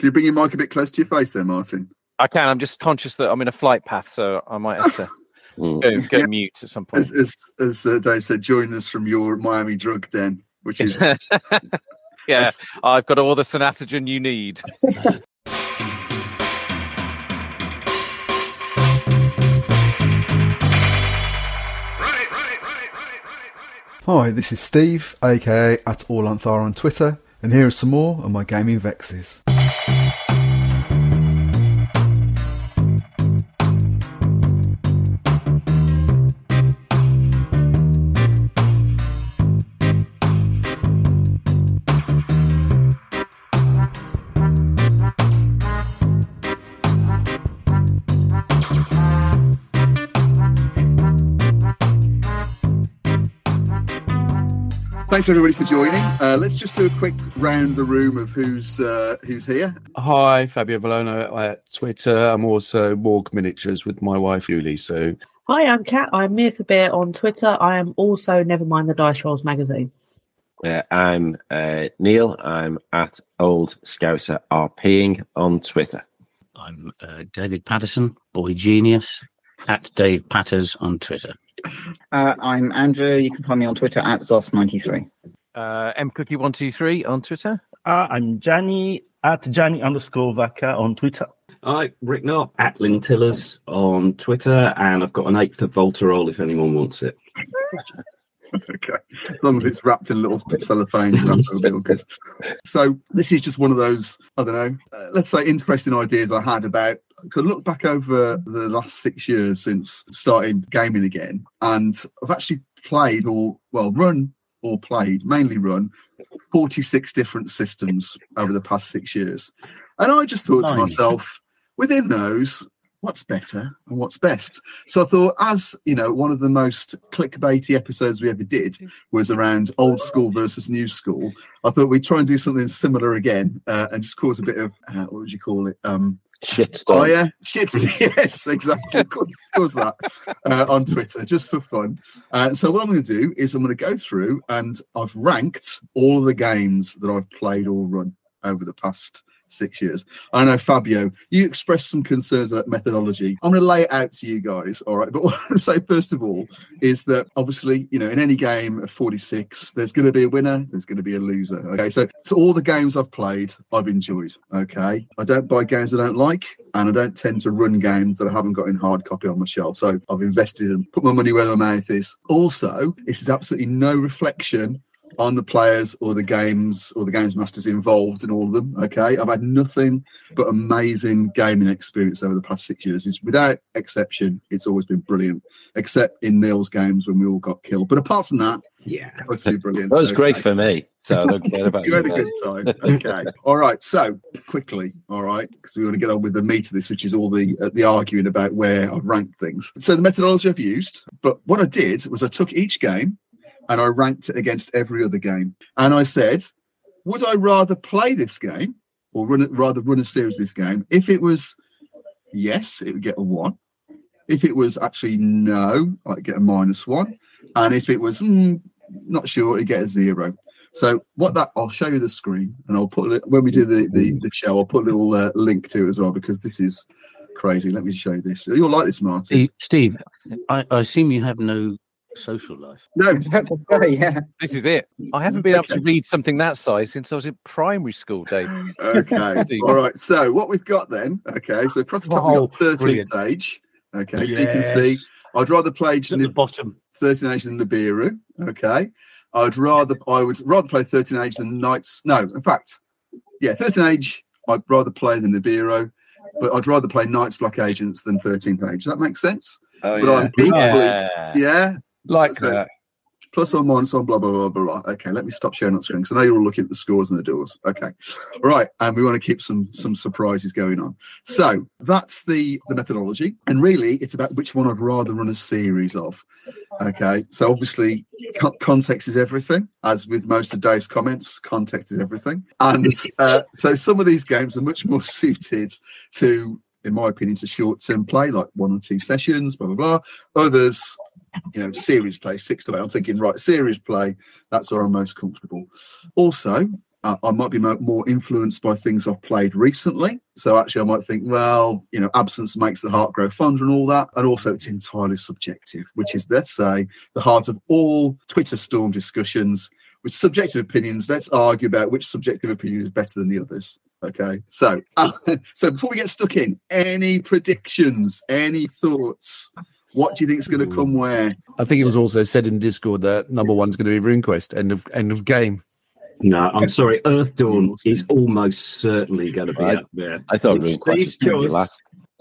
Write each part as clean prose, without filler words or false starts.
Can you bring your mic a bit close to your face there, Martin? I can. I'm just conscious that I'm in a flight path, so I might have to go mute at some point. As Dave said, join us from your Miami drug den, which is... Yeah, I've got all the Sanatogen you need. Hi, this is Steve, aka @AllAnthar on Twitter, and here are some more of my gaming vexes. Thanks everybody for joining. Let's just do a quick round the room of who's here. Hi, Fabio Vallone at Twitter. I'm also Morg Miniatures with my wife Julie. So, hi, I'm Kat. I'm Mia for Beer on Twitter. I am also Nevermind the Dice Rolls magazine. I'm Neil. I'm at Old Scouser RPing on Twitter. I'm David Patterson, Boy Genius, at Dave Patters on Twitter. I'm Andrew. You can find me on Twitter at Zos93. mcookie123 on Twitter. I'm Gianni at Gianni_Vacca on Twitter. Hi, Rick Knott at Lintillers on Twitter, and I've got an 8th of Voltarol if anyone wants it. Okay, as long as it's wrapped in a little cellophane, that'll be all good. So this is just one of those, I don't know, let's say interesting ideas I had about. I look back over the last 6 years since starting gaming again, and I've actually played mainly run 46 different systems over the past 6 years. And I just thought to myself, within those, what's better and what's best? So I thought, as you know, one of the most clickbaity episodes we ever did was around old school versus new school. I thought we'd try and do something similar again and just cause a bit of, what would you call it? Shitstorm. Oh, yeah. Yes, exactly. Cause that on Twitter, just for fun. So what I'm going to do is I'm going to go through and I've ranked all of the games that I've played or run over the past 6 years. I know, Fabio, you expressed some concerns about methodology. I'm going to lay it out to you guys, all right? But what I want to say, first of all, is that obviously, you know, in any game of 46, there's going to be a winner, there's going to be a loser, okay? So all the games I've played, I've enjoyed, okay? I don't buy games I don't like, and I don't tend to run games that I haven't got in hard copy on my shelf. So I've invested and put my money where my mouth is. Also, this is absolutely no reflection on the players or the games masters involved in all of them. Okay, I've had nothing but amazing gaming experience over the past 6 years. It's, without exception, it's always been brilliant, except in Neil's games when we all got killed. But apart from that, yeah, totally brilliant. That was great for me, so I don't care about you. Had a good time. Okay, all right. So quickly, all right, because we want to get on with the meat of this, which is all the arguing about where I've ranked things. So the methodology I've used, but what I did was I took each game and I ranked it against every other game. And I said, would I rather play this game or run a series of this game? If it was yes, it would get a 1. If it was actually no, I'd get a -1. And if it was not sure, it'd get a 0. So I'll show you the screen, and I'll put it, when we do the show, I'll put a little link to it as well, because this is crazy. Let me show you this. You'll like this, Martin. Steve, I assume you have no social life. No, yeah. This is it. I haven't been able to read something that size since I was in primary school, Dave. Okay. All right. So what we've got then, okay, so across the top we've got 13th age. Okay, so you can see I'd rather play at the bottom 13th age than Nibiru. Okay. I would rather play 13th age than Knights. No, in fact, 13th age I'd rather play than Nibiru, but I'd rather play Knights Black Agents than 13th age. Does that make sense? Oh, but I'm equally, like that. Plus or minus on blah, blah, blah, blah, blah. Okay, let me stop sharing that screen because I know you're all looking at the scores and the doors. Okay. Right. And we want to keep some surprises going on. So that's the methodology. And really, it's about which one I'd rather run a series of. Okay. So obviously, context is everything. As with most of Dave's comments, context is everything. And so some of these games are much more suited to, in my opinion, to short-term play, like 1 or 2 sessions, blah, blah, blah. Others, series play, 6 to 8. I'm thinking, right, series play, that's where I'm most comfortable. Also, I might be more influenced by things I've played recently. So actually, I might think, well, absence makes the heart grow fonder and all that. And also, it's entirely subjective, which is, let's say, the heart of all Twitter storm discussions. With subjective opinions, let's argue about which subjective opinion is better than the others. Okay, so before we get stuck in, any predictions, any thoughts? What do you think is going to come where? I think it was also said in Discord that number one's going to be RuneQuest. End of game. No, I'm sorry. Earth Dawn is almost certainly going to be up there. I thought RuneQuest was going to be last.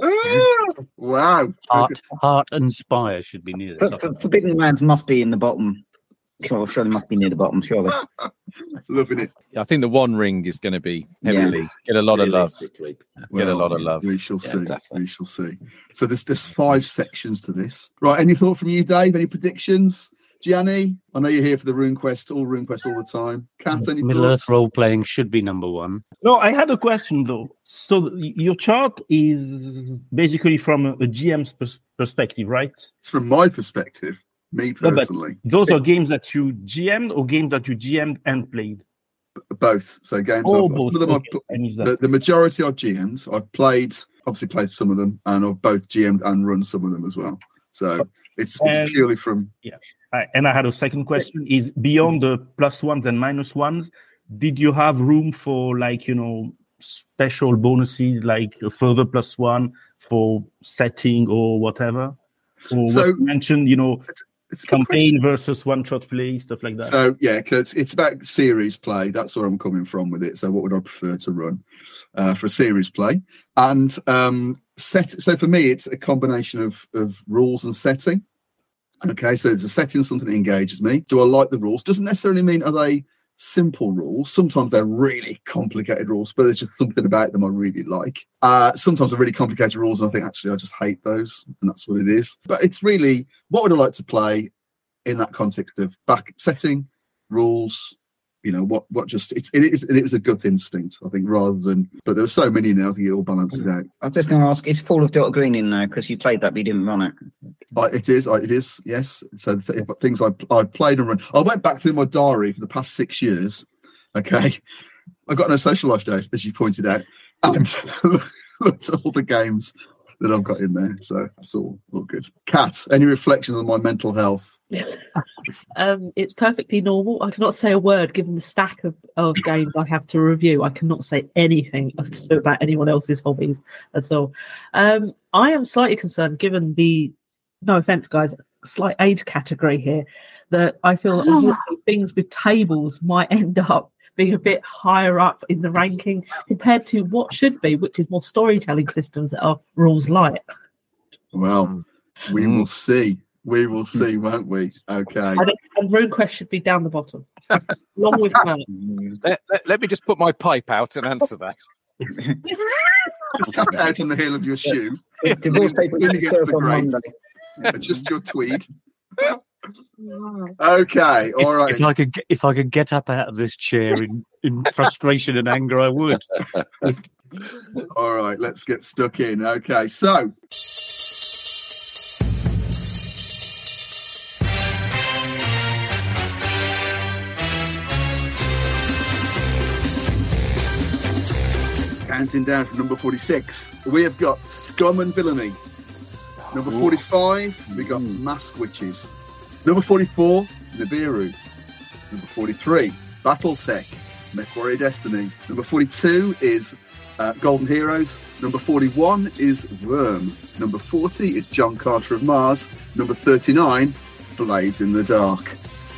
Wow. Heart and Spire should be near the top. Forbidden Lands must be in the bottom. Surely must be near the bottom, surely. Loving it. I think the One Ring is going to be heavily get a lot of love. Well, get a lot of love. We shall see. Definitely. We shall see. So there's 5 sections to this. Right. Any thought from you, Dave? Any predictions? Gianni, I know you're here for the RuneQuest all the time. Kat, any Middle thoughts? Earth role playing should be number one. No, I had a question though. So your chart is basically from a GM's perspective, right? It's from my perspective, me personally. Those are games that you GM'd or games that you GM'd and played? Both. So games. Both. Some of them the majority I've GM'd. I've obviously played some of them, and I've both GM'd and run some of them as well. So it's purely from. Yeah. And I had a second question: is beyond the +1s and -1s, did you have room for special bonuses like a further +1 for setting or whatever? Or So what you mentioned, it's a good campaign question. versus one-shot play, stuff like that. So yeah, because it's about series play. That's where I'm coming from with it. So what would I prefer to run for series play? And So for me, it's a combination of rules and setting. Okay, so there's a setting, something that engages me. Do I like the rules? Doesn't necessarily mean are they simple rules. Sometimes they're really complicated rules, but there's just something about them I really like. Sometimes they're really complicated rules, and I think actually I just hate those, and that's what it is. But it's really, what would I like to play in that context of back setting, rules? What just it was a gut instinct, I think, rather than. But there were so many now, I think it all balances out. I was just going to ask: is Fall of Dota Green in there? Because you played that, but you didn't run it. It is. Yes. So things I played and run. I went back through my diary for the past 6 years. Okay, I've got no social life, Dave, as you pointed out, and looked at all the games that I've got in there. So that's all good. Kat, any reflections on my mental health? It's perfectly normal. I cannot say a word given the stack of games I have to review. I cannot say anything about anyone else's hobbies at all. I am slightly concerned given the, no offense guys, slight age category here, that I feel that things with tables might end up being a bit higher up in the ranking compared to what should be, which is more storytelling systems that are rules light. Well, we will see. We will see, won't we? Okay. And RuneQuest should be down the bottom, along with Let me just put my pipe out and answer that. Just tap it out on the heel of your shoe. Divorce papers against the on grate. Monday. Adjust your tweed. Okay, all right. If I could get up out of this chair in frustration and anger, I would. All right, let's get stuck in. Okay, so counting down from number 46, we have got Scum and Villainy. Number 45, we got Mask Witches. Number 44, Nibiru. Number 43, Battletech, MechWarrior Destiny. Number 42 is Golden Heroes. Number 41 is Worm. Number 40 is John Carter of Mars. Number 39, Blades in the Dark.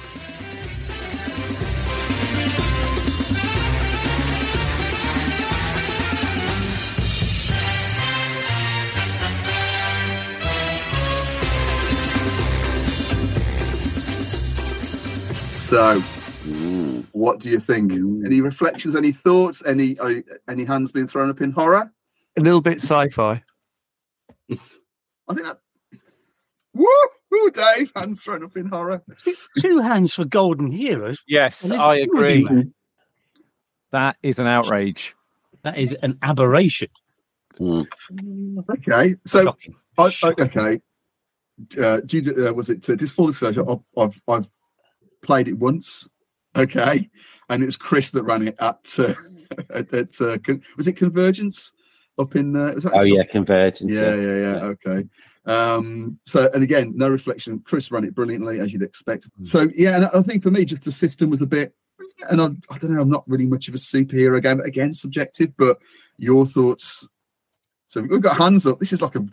So, what do you think? Any reflections? Any thoughts? Any hands being thrown up in horror? A little bit sci-fi. I think that. Woo, Dave! Hands thrown up in horror. 2 hands for Golden Heroes. Yes, I agree. That is an outrage. That is an aberration. Okay, so okay. Was it full disclosure? I've played it once Okay, and it was Chris that ran it at was it Convergence up in? Convergence. Yeah. Okay. So, and again, no reflection. Chris ran it brilliantly, as you'd expect. So, yeah, and I think for me, just the system was a bit, and I don't know, I'm not really much of a superhero game, but again, subjective. But your thoughts? So we've got hands up. This is like a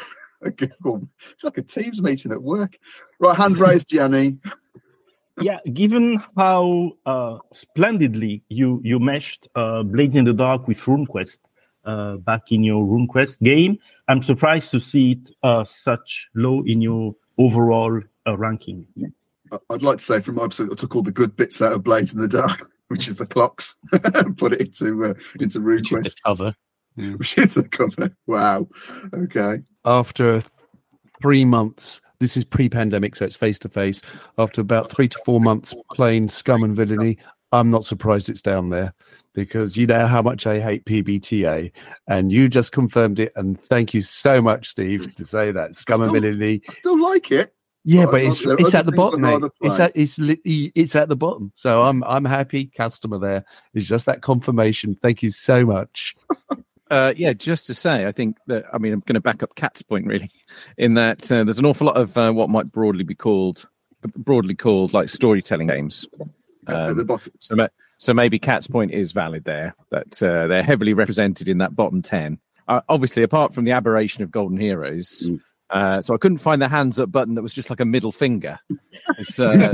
Teams meeting at work. Right, hand raised, Gianni. Yeah, given how splendidly you meshed Blades in the Dark with RuneQuest back in your RuneQuest game, I'm surprised to see it such low in your overall ranking. I'd like to say, from my perspective, I took all the good bits out of Blades in the Dark, which is the clocks, and put it into RuneQuest. Cover. Which is the cover. Wow. Okay. After 3 months, this is pre-pandemic, so it's face-to-face. After about 3 to 4 months playing Scum and Villainy, I'm not surprised it's down there, because you know how much I hate PBTA, and you just confirmed it, and thank you so much, Steve, to say that. Scum and Villainy. I still like it. Yeah, but it's at the bottom, mate. It's at the bottom. So I'm happy customer there. It's just that confirmation. Thank you so much. Just to say, I think that, I'm going to back up Kat's point, really, in that there's an awful lot of what might broadly called like storytelling games. At the bottom. So maybe Kat's point is valid there, that they're heavily represented in that bottom 10. Obviously, apart from the aberration of Golden Heroes. So I couldn't find the hands up button that was just like a middle finger. That's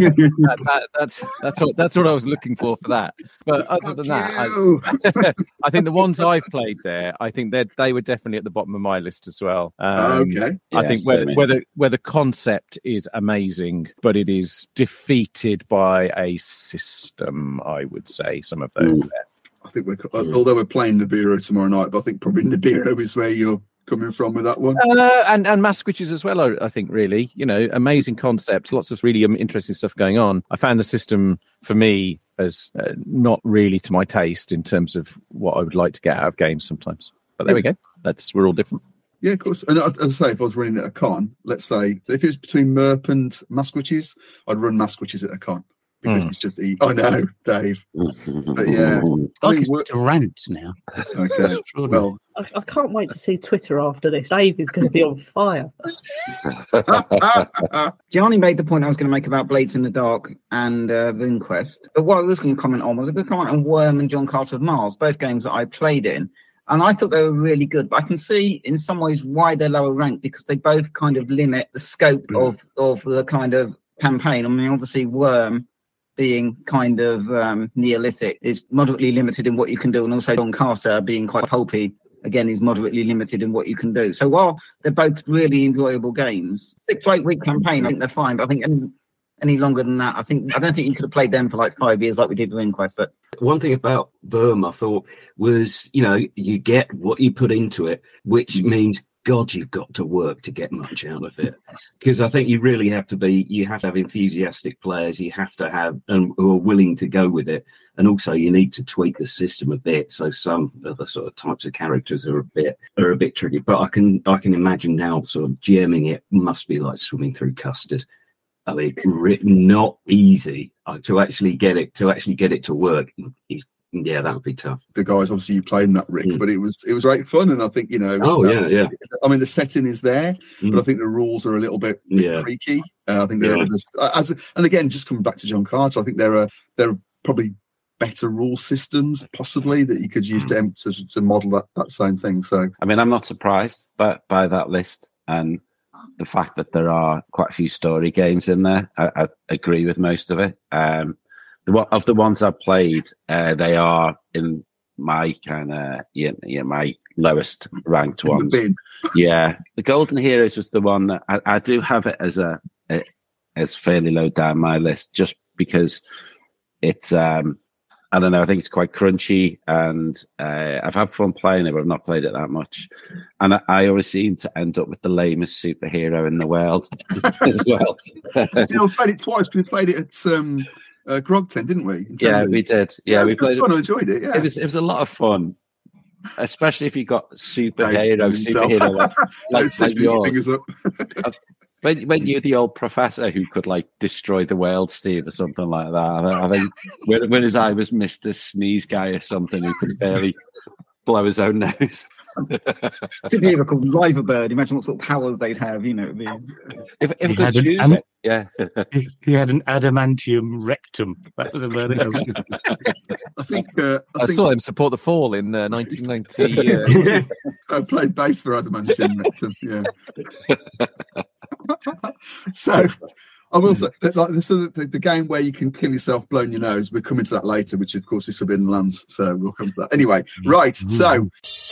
what I was looking for that. But other than that, I think the ones I've played there, I think they were definitely at the bottom of my list as well. Okay. I think where the concept is amazing, but it is defeated by a system, I would say, some of those there. I think although we're playing Nibiru tomorrow night, but I think probably Nibiru is where you're coming from with that one. And Mask Witches as well, I think, really. Amazing concepts, lots of really interesting stuff going on. I found the system, for me, as not really to my taste in terms of what I would like to get out of games sometimes. But there we go. We're all different. Yeah, of course. And as I say, if I was running at a con, let's say, if it was between MERP and Mask Witches, I'd run Mask Witches at a con. Because it's just I know, Dave. But yeah, it's a rant now. Okay, well, I can't wait to see Twitter after this. Dave is going to be on fire. Gianni made the point I was going to make about Blades in the Dark and RuneQuest. But what I was going to comment on was a good comment on Worm and John Carter of Mars, both games that I played in. And I thought they were really good. But I can see in some ways why they're lower ranked, because they both kind of limit the scope of the kind of campaign. I mean, obviously, Worm, being kind of Neolithic, is moderately limited in what you can do, and also John Carter, being quite pulpy, again, is moderately limited in what you can do. So while they're both really enjoyable games, 6 to 8 week campaign, I think they're fine. But I think any longer than that, I don't think you could have played them for like 5 years like we did with Inquest. But one thing about Worm, I thought, was you get what you put into it, which means, God, you've got to work to get much out of it. Because I think you really have to have enthusiastic players, you have to have, who are willing to go with it. And also you need to tweak the system a bit. So some of the sort of types of characters are a bit tricky. But I can imagine now sort of jamming it must be like swimming through custard. I mean, not easy to actually get it to work. Yeah, that would be tough. The guys, obviously, you played in that, Rick, but it was great fun, and I think yeah. I mean, the setting is there, but I think the rules are a little bit creaky. I think there are and again, just coming back to John Carter, I think there are probably better rule systems possibly that you could use to model that same thing. So, I mean, I'm not surprised by that list, and the fact that there are quite a few story games in there. I agree with most of it. Of the ones I've played, they are in my kind of my lowest ranked ones. Yeah, the Golden Heroes was the one that I do have it as fairly low down my list, just because it's I don't know. I think it's quite crunchy, and I've had fun playing it, but I've not played it that much. And I always seem to end up with the lamest superhero in the world as well. We played it twice. We played it at Grogton, didn't we? Yeah, we did. Yeah, we played fun. I enjoyed it. Yeah, it was a lot of fun, especially if you got superhero like yours. when you're the old professor who could like destroy the world, Steve, or something like that. I think when his eye was Mr. Sneeze Guy or something who could barely blow his own nose. Should be ever called Liverbird. Imagine what sort of powers they'd have, you know. If he could choose it, yeah. He had an adamantium rectum. That was about it. I think I saw him support the Fall in 1990. I played bass for Adamantium Rectum. Yeah. So I will say that, like, the game where you can kill yourself blowing your nose. We're coming to that later, which of course is Forbidden Lands. So we'll come to that anyway. Right. So.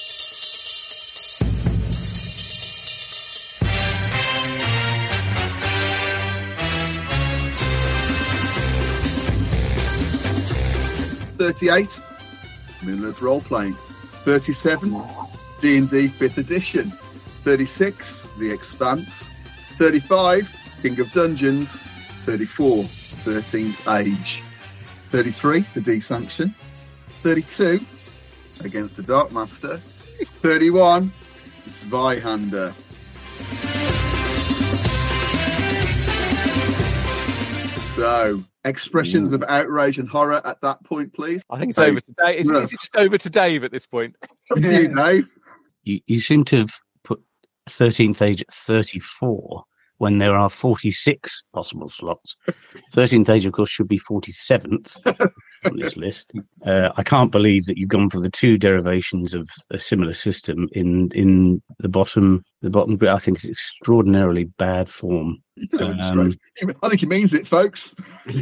$38, Middle-earth role-playing. 37, D&D 5th edition. 36, The Expanse. 35, King of Dungeons. 34, 13th Age. 33, The D-Sanction. 32, Against the Dark Master. 31, Zweihander. So, expressions of outrage and horror at that point, please. I think it's over to Dave. Is it just over to Dave at this point? To you, Dave. You seem to have put 13th Age at 34 when there are 46 possible slots. 13th Age, of course, should be 47th on this list. I can't believe that you've gone for the two derivations of a similar system in the bottom bit. I think it's extraordinarily bad form. I think he means it, folks.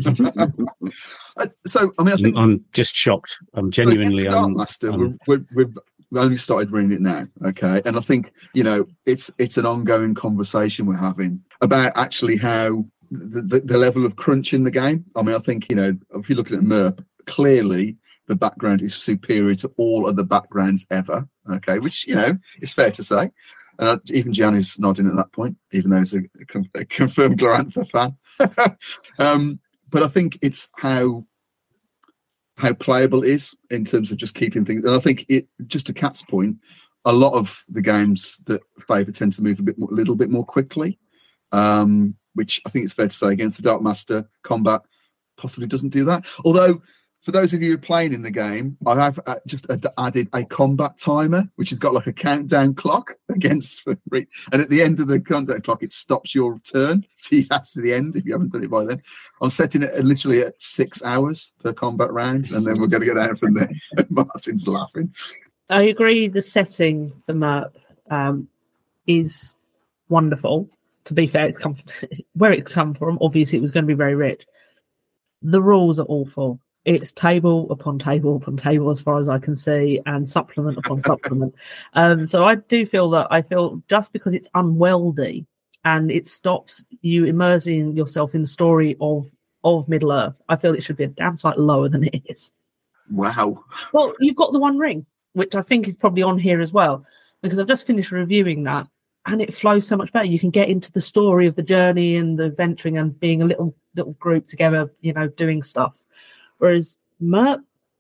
So, I mean, I'm just shocked. I'm genuinely. So Dark Master, we've only started reading it now, okay? And I think, you know, it's an ongoing conversation we're having about actually how the level of crunch in the game. I mean, I think, you know, if you're looking at MERP, clearly the background is superior to all other backgrounds ever, okay? Which, you know, is fair to say. And even Jan is nodding at that point, even though he's a confirmed Glorantha fan. But I think it's how playable it is in terms of just keeping things. And I think just to Kat's point, a lot of the games that favour tend to move a little bit more quickly, which I think it's fair to say Against the Dark Master combat possibly doesn't do that. Although, for those of you who are playing in the game, I have just added a combat timer, which has got like a countdown clock against, and at the end of the countdown clock, it stops your turn. So that's to the end if you haven't done it by then. I'm setting it literally at 6 hours per combat round, and then we're going to go down from there. Martin's laughing. I agree. The setting for MERP is wonderful. To be fair, where it's come from, obviously it was going to be very rich. The rules are awful. It's table upon table upon table, as far as I can see, and supplement upon supplement. So I do feel just because it's unwieldy and it stops you immersing yourself in the story of Middle Earth, I feel it should be a damn sight lower than it is. Wow. Well, you've got the One Ring, which I think is probably on here as well, because I've just finished reviewing that, and it flows so much better. You can get into the story of the journey and the venturing and being a little group together, you know, doing stuff. Whereas MERP,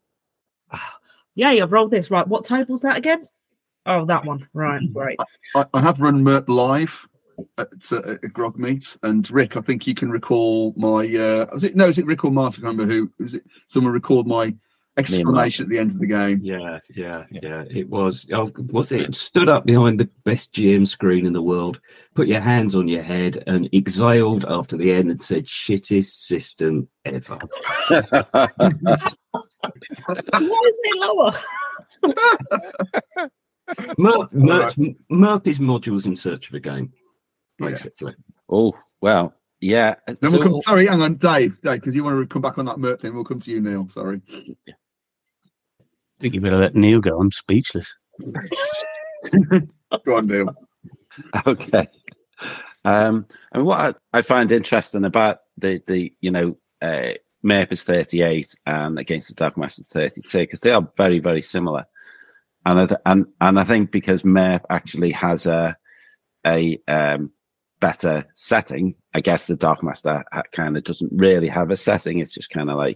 I've rolled this. Right, what table's that again? Oh, that one. Right, great. I have run MERP live at Grogmeet, and Rick, I think you can recall my. Is it Rick or Martin? I can't remember who. Is it? Someone recalled my exclamation at the end of the game. Yeah. It was. Was it? Stood up behind the best GM screen in the world, put your hands on your head, and exhaled after the end and said, "Shittest system ever." Why isn't it lower? MERP is modules in search of a game, basically. Yeah. Oh, well, yeah. Then we'll come. Sorry, hang on, Dave, because you want to come back on that MERP thing. We'll come to you, Neil. Sorry. I think you better let Neil go. I'm speechless. Go on, Neil. Okay. And what I find interesting about the MERP is 38 and Against the Dark Master is 32, because they are very, very similar. And I think because MERP actually has a better setting, I guess the Dark Master kind of doesn't really have a setting. It's just kind of like,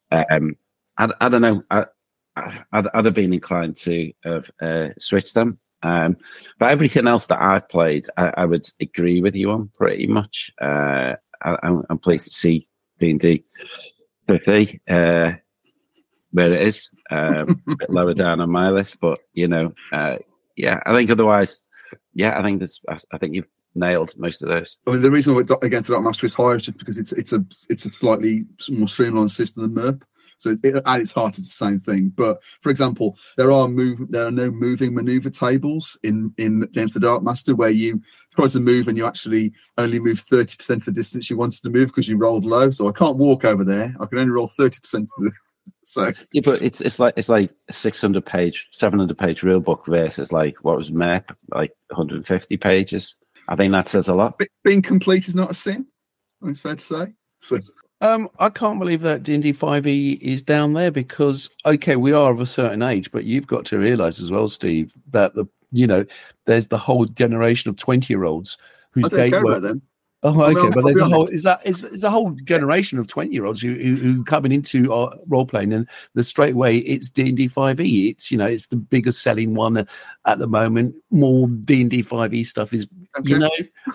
I don't know. I'd have been inclined to have switched them. But everything else that I've played, I would agree with you on pretty much. I'm pleased to see D&D 50 where it is, a bit lower down on my list. But I think otherwise, I think you've nailed most of those. I mean, the reason Against the Dark Master is higher is just because it's a slightly more streamlined system than MERP. So at its heart, it's the same thing. But for example, there are no moving maneuver tables in Against the Dark Master where you try to move and you actually only move 30% of the distance you wanted to move because you rolled low. So I can't walk over there. I can only roll 30% of the. So yeah, but it's like a 600-page, 700-page rule book versus like what was MERP, like 150 pages. I think that says a lot. Being complete is not a sin. It's fair to say. So. I can't believe that D&D 5e is down there because, okay, we are of a certain age, but you've got to realise as well, Steve, that there's the whole generation of 20-year-olds whose I don't care about them. Oh, okay, but there's a whole is a whole generation of 20-year-olds who coming into role playing, and straight away it's D&D 5e. It's it's the biggest selling one at the moment. More D&D 5e stuff is and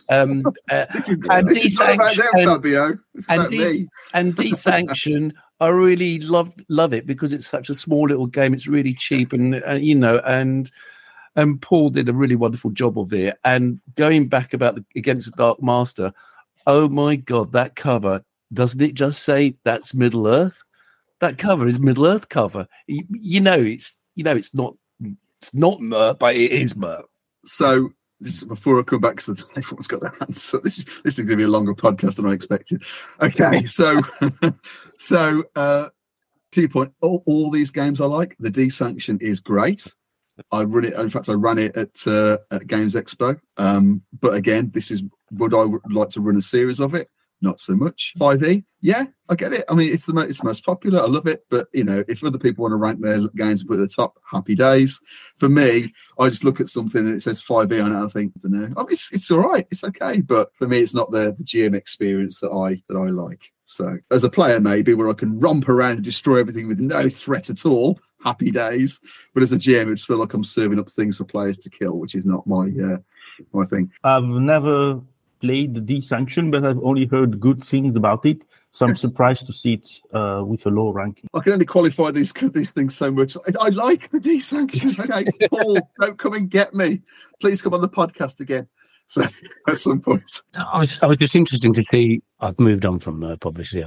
Desanction. I really love it because it's such a small little game. It's really cheap and Paul did a really wonderful job of it. And going back about Against the Dark Master, oh my God, that cover, doesn't it just say that's Middle Earth? That cover is Middle Earth cover. It's not MERP, but it is MERP. So this before I come back, because everyone's got their hands. So this is going to be a longer podcast than I expected. Okay, so 2 point. All these games I like. The Desanction is great. I run it. In fact, I ran it at Games Expo. But again, would I like to run a series of it? Not so much. 5e, yeah, I get it. I mean, it's the most popular. I love it. But if other people want to rank their games and put it at the top, happy days. For me, I just look at something and it says 5e on it. I think, I don't know. It's all right. It's okay. But for me, it's not the GM experience that I like. So as a player, maybe where I can romp around and destroy everything with no threat at all, happy days. But as a GM, I just feel like I'm serving up things for players to kill, which is not my thing. I've never played the Desanction, but I've only heard good things about it. So I'm surprised to see it with a low ranking. I can only qualify these things so much. I like the Desanction. Okay, Paul, don't come and get me. Please come on the podcast again. So at some point, I was just interesting to see. I've moved on from MERP, obviously.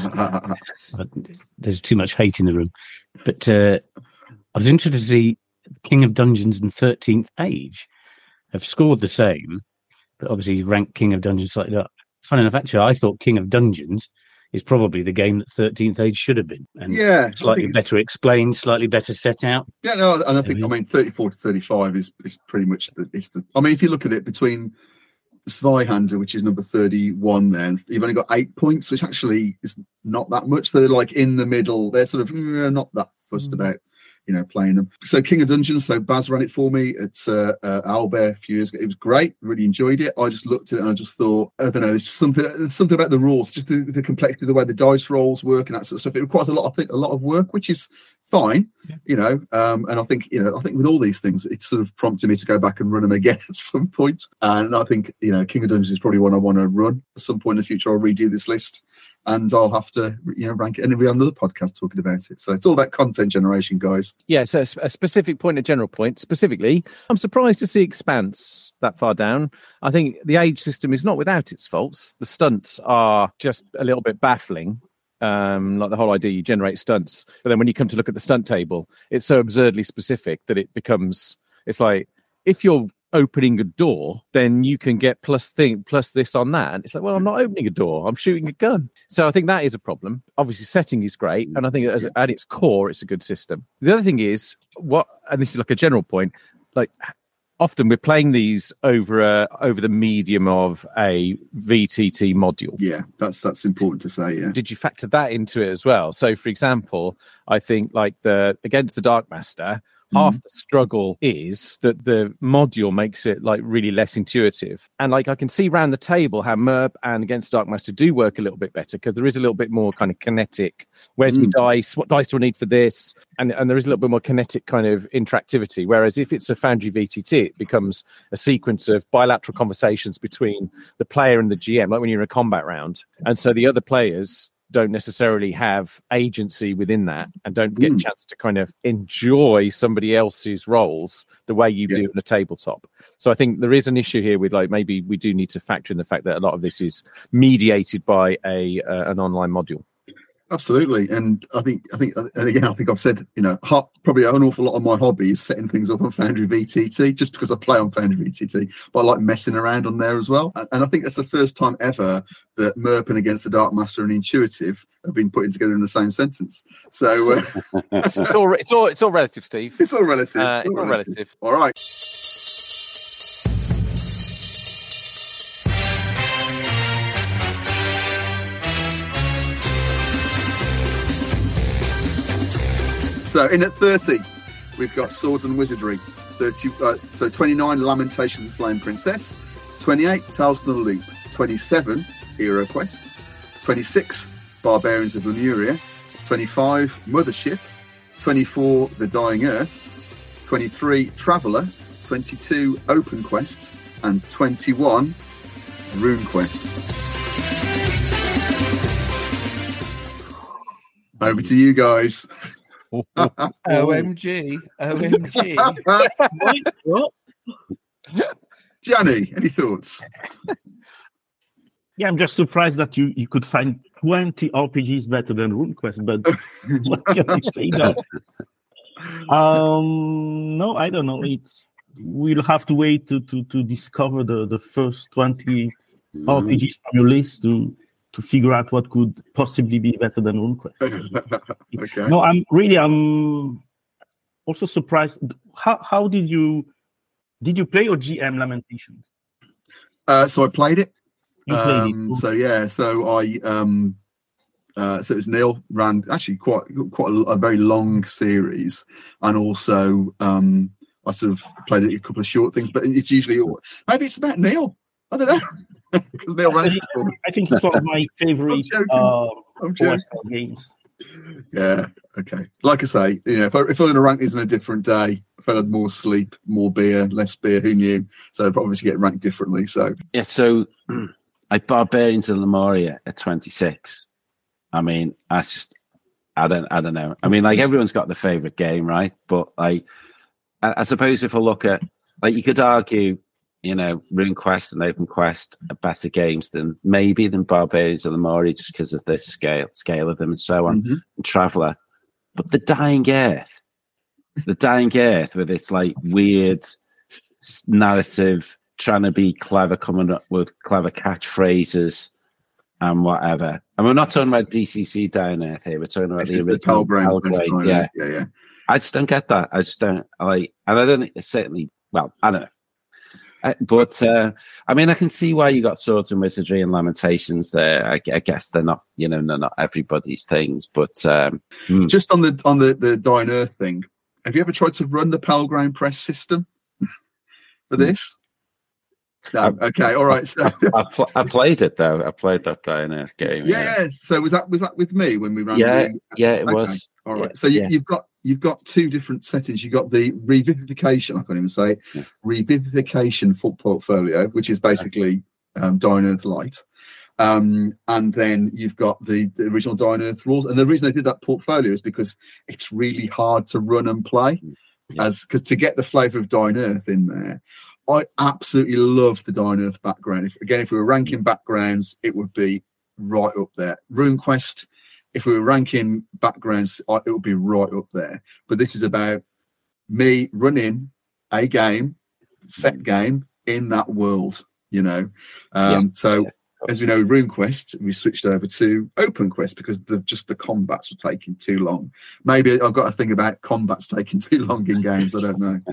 There's too much hate in the room, but I was interested to see King of Dungeons and 13th Age have scored the same, but obviously ranked King of Dungeons slightly up. Funny enough, actually, I thought King of Dungeons is probably the game that 13th Age should have been. And slightly better explained, slightly better set out. Yeah, no, and I think, 34 to 35 is pretty much I mean, if you look at it between Zweihander, which is number 31, then you've only got 8 points, which actually is not that much. So they're like in the middle. They're sort of not that fussed about playing them. So King of Dungeons, so Baz ran it for me at Owlbear a few years ago. It was great, really enjoyed it. I just looked at it and I just thought, I don't know, there's something about the rules, just the complexity of the way the dice rolls work and that sort of stuff. It requires a lot of work, which is fine, and I think with all these things, it's sort of prompted me to go back and run them again at some point. And I think King of Dungeons is probably one I want to run at some point in the future. I'll redo this list. And I'll have to, rank it. And we have another podcast talking about it. So it's all about content generation, guys. Yeah, so a specific point, a general point. Specifically, I'm surprised to see Expanse that far down. I think the age system is not without its faults. The stunts are just a little bit baffling. Like the whole idea, you generate stunts. But then when you come to look at the stunt table, it's so absurdly specific that it's like, if you're opening a door, then you can get plus this on that, and it's like, well, I'm not opening a door, I'm shooting a gun. So I think that is a problem. Obviously setting is great, and I think at its core it's a good system. The other thing is and this is like a general point, like often we're playing these over the medium of a VTT module. Yeah, that's important to say. Yeah, did you factor that into it as well? So for example, I think like the Against the Dark Master half the struggle is that the module makes it like really less intuitive. And like I can see around the table how MERP and Against the Darkmaster do work a little bit better, because there is a little bit more kind of kinetic. Where's my dice? What dice do I need for this? And there is a little bit more kinetic kind of interactivity. Whereas if it's a Foundry VTT, it becomes a sequence of bilateral conversations between the player and the GM, like when you're in a combat round. And so the other players don't necessarily have agency within that and don't get a chance to kind of enjoy somebody else's roles the way you do in a tabletop. So I think there is an issue here with like, maybe we do need to factor in the fact that a lot of this is mediated by an online module. Absolutely, and I think I've said, probably an awful lot of my hobby is setting things up on Foundry VTT, just because I play on Foundry VTT, but I like messing around on there as well. And I think that's the first time ever that MERP and Against the Darkmaster and Intuitive have been put together in the same sentence. So it's all relative, Steve. It's all relative. It's all relative. All right. So in at 30, we've got Swords and Wizardry. 29, Lamentations of Flame Princess. 28, Tales from the Loop. 27, Hero Quest. 26, Barbarians of Lemuria. 25, Mothership. 24, The Dying Earth. 23, Traveller. 22, Open Quest. And 21, Rune Quest. Over to you guys. OMG. Gianni, any thoughts? Yeah, I'm just surprised that you could find 20 RPGs better than RuneQuest, but what can I say that? No, I don't know. We'll have to wait to discover the first 20 RPGs from your list to figure out what could possibly be better than RuneQuest. Okay. No, I'm also surprised. How did you play or GM Lamentations? So I played it. You played it. So yeah, so it was Neil ran actually quite a very long series, and also I sort of played a couple of short things, but it's usually maybe it's about Neil. I don't know. I think it's one of my favorite games. Yeah, okay. Like I say, if I were going to rank these on a different day, if I had more sleep, more beer, less beer, who knew? So I'd probably get ranked differently. So yeah, so Barbarians of Lemuria at 26. I mean, that's just I don't know. I mean, like everyone's got the favorite game, right? But like, I suppose if I look at, like, you could argue, RuneQuest and OpenQuest are better games than Barbarians of Lemuria, just because of the scale of them and so on, and Traveller. But the Dying Earth with its like weird narrative, trying to be clever, coming up with clever catchphrases and whatever. And we're not talking about DCC Dying Earth here. We're talking about the original Pelgrane. Yeah. I just don't get that. I just don't like, and I don't think it's certainly. Well, I don't know. But I mean, I can see why you got Swords and Wizardry and Lamentations there. I guess they're not, they're not everybody's things. But just on the Dying Earth thing, have you ever tried to run the Pelgrane Press system for this? No. Okay. All right. So I played it though. I played that Dying Earth game. Yeah. So was that with me when we ran? Yeah, it was. All right. So you've got two different settings. You've got the revivification. I can't even say it. Revivification portfolio, which is basically Dying Earth Light, and then you've got the original Dying Earth rules. And the reason they did that portfolio is because it's really hard to run and play, because to get the flavour of Dying Earth in there. I absolutely love the Dying Earth background. If we were ranking backgrounds, it would be right up there. RuneQuest, if we were ranking backgrounds, it would be right up there. But this is about me running a set game in that world, As we know, RuneQuest, we switched over to OpenQuest because the combats were taking too long. Maybe I've got a thing about combats taking too long in games. I don't know.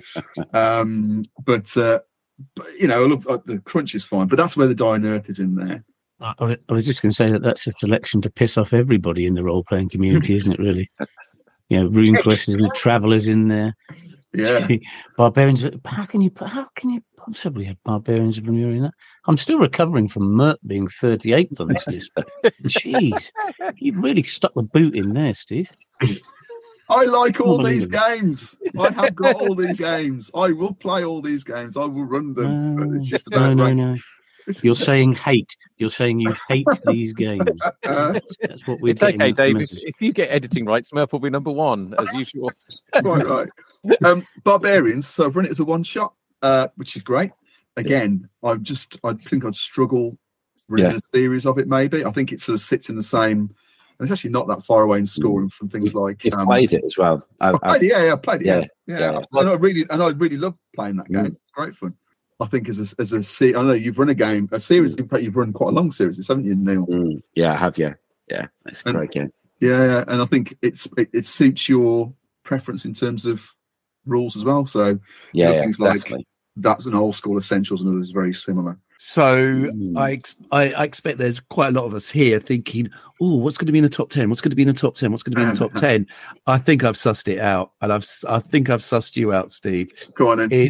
But I love the crunch is fine. But that's where the Dying Earth is in there. I was just going to say that's a selection to piss off everybody in the role-playing community, isn't it, really? RuneQuest is in the Traveller's in there. Yeah. Barbarians. How can you possibly have Barbarians of Lemuria in that? I'm still recovering from Mert being 38th on this list. But jeez, you really stuck the boot in there, Steve. I like all these games. I have got all these games. I will play all these games. I will run them. But it's just about no. You're saying hate. You're saying you hate these games. That's what we're. It's okay, Dave. If you get editing right, Smurf will be number one as usual. right. Barbarians. So I've run it as a one shot, which is great. Again, I think I'd struggle running a series of it. Maybe I think it sort of sits in the same. And it's actually not that far away in scoring from things like. You've played it as well. I played it. Yeah. And I really love playing that game. It's great fun. I think as a I know you've run a series. In fact, you've run quite a long series, haven't you, Neil? Yeah, I have. Yeah, it's a great game. Yeah, and I think it suits your preference in terms of rules as well. So things like that's an old school Essentials, and others very similar. So I expect there's quite a lot of us here thinking, oh, what's going to be in the top 10? What's going to be in the top 10? What's going to be in the top 10? I think I've sussed it out, and I think I've sussed you out, Steve. Go on then.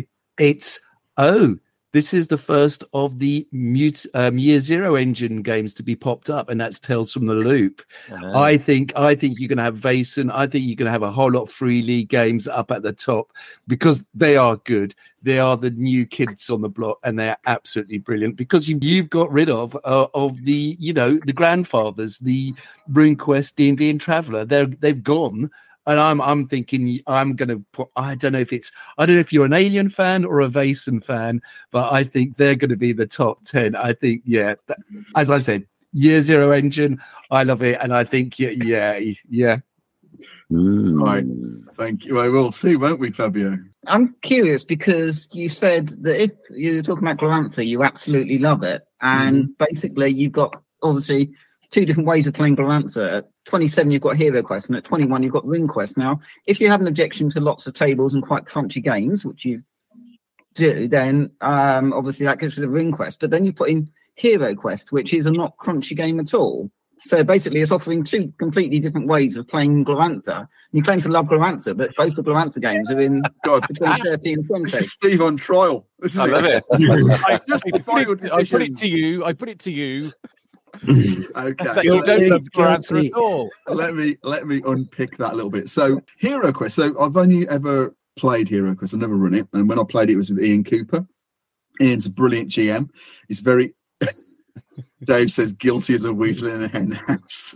This is the first of the Year Zero engine games to be popped up, and that's Tales from the Loop. I think you're going to have Vaesen. I think you're going to have a whole lot of Free League games up at the top because they are good. They are the new kids on the block, and they are absolutely brilliant because you've got rid of the the grandfathers, the RuneQuest, D&D, and Traveller. They've gone. And I'm thinking I'm going to put. I don't know if you're an Alien fan or a Vaesen fan, but I think they're going to be the top 10. I think, as I said, Year Zero engine. I love it, and I think yeah. Right, thank you. Well, we'll see, won't we, Fabio? I'm curious because you said that if you're talking about Glorantha, you absolutely love it, and basically you've got obviously two different ways of playing Glorantha. At 27, you've got Hero Quest, and at 21, you've got RuneQuest. Now, if you have an objection to lots of tables and quite crunchy games, which you do, then obviously that goes to the RuneQuest. But then you put in Hero Quest, which is a not crunchy game at all. So basically, it's offering two completely different ways of playing Glorantha. You claim to love Glorantha, but both the Glorantha games are in between 30 and 20. This is Steve on trial. I love it. I put it to you. Okay. You don't love Glorantha at all. Let me unpick that a little bit. So Hero Quest. So I've only ever played Hero Quest. I've never run it, and when I played it was with Ian Cooper. Ian's a brilliant GM. He's very. Dave says guilty as a weasel in a hen house.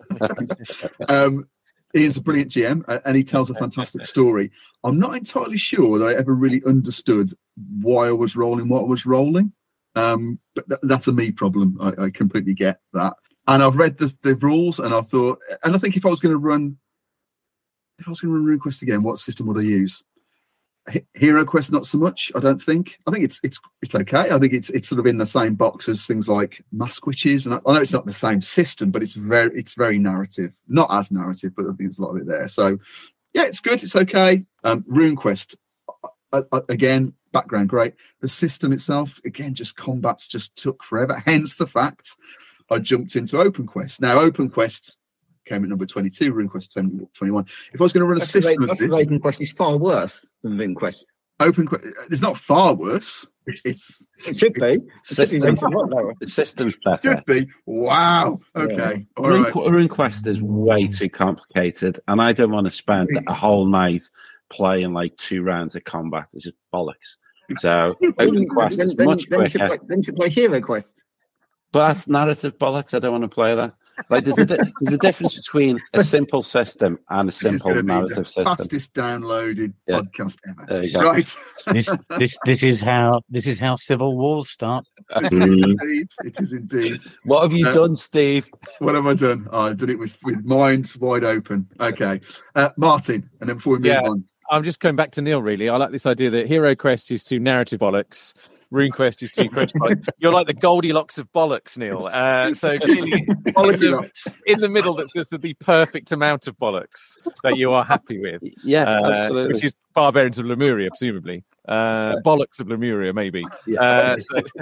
Ian's a brilliant GM, and he tells a fantastic story. I'm not entirely sure that I ever really understood why I was rolling what I was rolling. But that's a me problem. I completely get that. And I've read the rules, and I thought, and I think if I was going to run RuneQuest again, what system would I use? Hero Quest, not so much. I don't think. I think it's okay. I think it's sort of in the same box as things like Mask Witches, and I know it's not the same system, but it's very narrative. Not as narrative, but I think there's a lot of it there. So yeah, it's good. It's okay. RuneQuest again. Background great. The system itself, again, combats just took forever. Hence the fact I jumped into OpenQuest. Now, OpenQuest came at number 22, RuneQuest 21. If I was going to run a system of this, OpenQuest is far worse than RuneQuest. OpenQuest, it's not far worse. It should be. The system's better. Should be. Wow. Okay. Yeah. All right. RuneQuest is way too complicated, and I don't want to spend a whole night playing like 2 rounds of combat. It's just bollocks. So OpenQuest is much quicker. Then you should play Hero Quest. But that's narrative bollocks. I don't want to play that. Like there's a difference between a simple system and a simple narrative system. Fastest downloaded podcast ever. There you go. Right. This is how civil wars start. It is indeed. What have you done, Steve? What have I done? I've done it with minds wide open. Okay, Martin, and then before we move on. I'm just coming back to Neil, really. I like this idea that Hero Quest is too narrative bollocks. RuneQuest is too crunchy. You're like the Goldilocks of bollocks, Neil. So clearly, in the middle, that's the perfect amount of bollocks that you are happy with. Yeah, absolutely. Which is Barbarians of Lemuria, presumably. Bollocks of Lemuria, maybe. Yeah.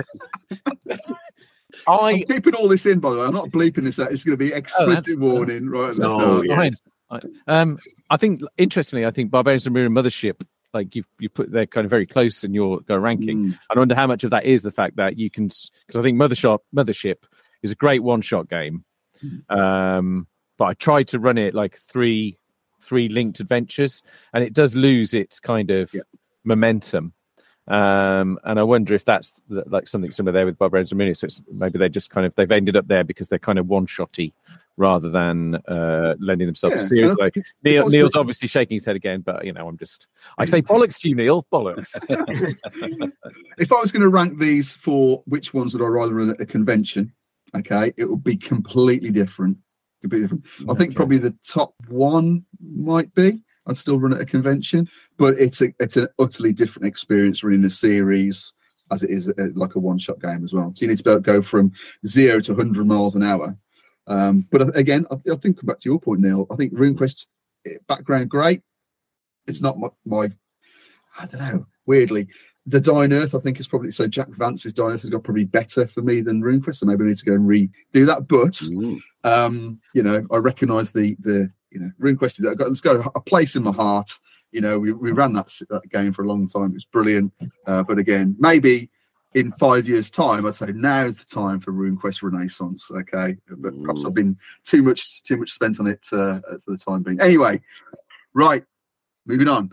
I'm keeping all this in, by the way. I'm not bleeping this out. It's going to be explicit warning right at the start. I think, interestingly, Barbarians of Lemuria Mothership like you put they're kind of very close in your ranking. I wonder how much of that is the fact that you can, because I think Mothership is a great one-shot game, but I tried to run it like three linked adventures, and it does lose its kind of momentum. And I wonder if that's like something similar there with Barbarians and Mini. So maybe they've ended up there because they're kind of one-shotty rather than lending themselves to series. So Neil's obviously shaking his head again, but I say bollocks to you, Neil, bollocks. If I was going to rank these for which ones would I rather run at a convention, okay, it would be completely different. I think probably the top one might be. I'd still run at a convention, but it's an utterly different experience running a series as it is like a one-shot game as well. So you need to go from 0 to 100 miles an hour. But again, I think, come back to your point, Neil, I think RuneQuest background great. It's not my I don't know, weirdly. The Dying Earth, I think, is probably, so Jack Vance's Dying Earth has got probably better for me than RuneQuest, so maybe I need to go and redo that. But, I recognise the RuneQuest it's got a place in my heart. We ran that game for a long time. It was brilliant. But again, maybe in 5 years' time, I'd say now's the time for RuneQuest Renaissance. Okay, but perhaps I've been too much spent on it for the time being. Anyway, right, moving on.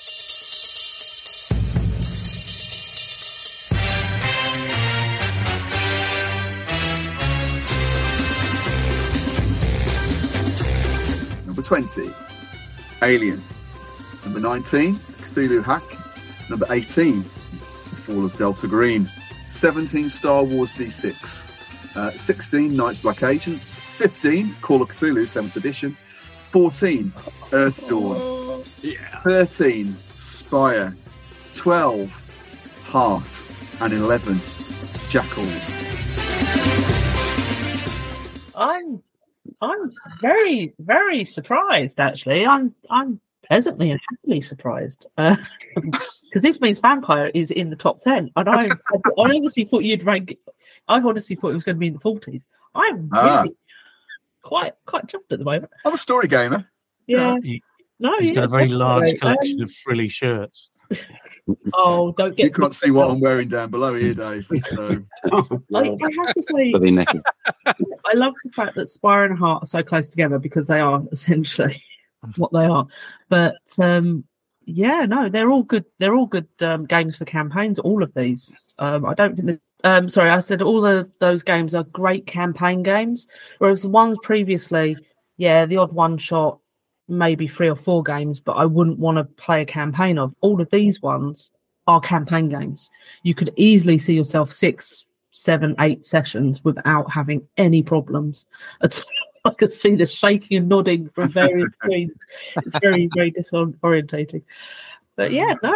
Number 20, Alien. Number 19, Cthulhu Hack. Number 18, Fall of Delta Green. 17, Star Wars D6. 16, Knights Black Agents. 15, Call of Cthulhu 7th edition. 14, Earth Dawn. 13, Spire. 12, Heart. And 11, Jackals. I'm very, very surprised, actually. I'm pleasantly and happily surprised. Because this means Vampire is in the top 10. And I honestly thought you'd rank it. I honestly thought it was going to be in the 40s. I'm really quite chuffed at the moment. I'm a story gamer. Yeah. He's got a very large collection of frilly shirts. Oh, don't get. You can't see what I'm wearing down below here, Dave. So. I have to say, I love the fact that Spire and Heart are so close together, because they are essentially what they are. But they're all good. They're all good games for campaigns. All of these. I don't think. I said all those games are great campaign games, whereas the ones previously, the odd one shot. Maybe 3 or 4 games, but I wouldn't want to play a campaign of. All of these ones are campaign games. You could easily see yourself 6, 7, 8 sessions without having any problems. I could see the shaking and nodding from various screens. It's very, very disorientating. But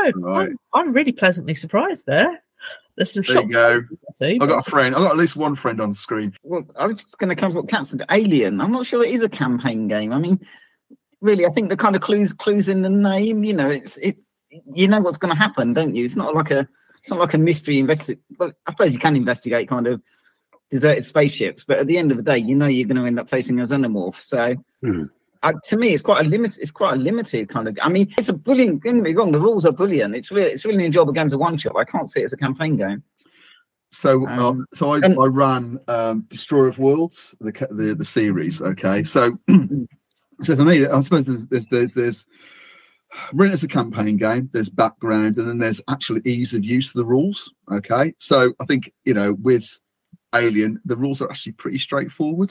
I'm really pleasantly surprised there. There's some there you go. I've got a friend. I've got at least one friend on screen. Well, I was just going to come to what Kat said. Alien. I'm not sure it is a campaign game. I mean, really, I think the kind of clues in the name. It's you know what's going to happen, don't you? It's not like a mystery Well, I suppose you can investigate kind of deserted spaceships, but at the end of the day, you're going to end up facing a xenomorph. So, to me, it's quite a limited kind of. I mean, it's a brilliant. Don't get me wrong, the rules are brilliant. It's really an enjoyable game to one shot. I can't see it as a campaign game. So, I ran Destroyer of Worlds, the series. Okay, so. So for me, I suppose there's run as a campaign game, there's background, and then there's actually ease of use of the rules. Okay, so I think with Alien, the rules are actually pretty straightforward.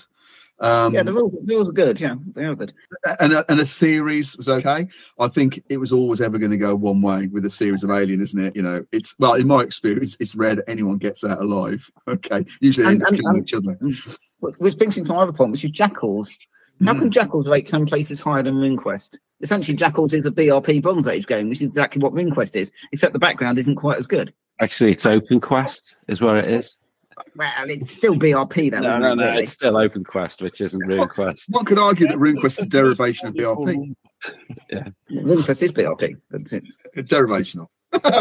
The rules are good. Yeah, they are good. And a series was okay. I think it was always ever going to go one way with a series of Alien, isn't it? It's in my experience, it's rare that anyone gets out alive. Okay, usually they end up killing each other. Which brings me to my other point, which is Jackals. How can Jackals rate 10 places higher than RuneQuest? Essentially, Jackals is a BRP Bronze Age game, which is exactly what RuneQuest is, except the background isn't quite as good. Actually, it's OpenQuest is where it is. Well, it's still BRP, though. No, really? It's still OpenQuest, which isn't RuneQuest. One could argue that RuneQuest is a derivation of BRP. Yeah. RuneQuest is BRP. It's a derivation of.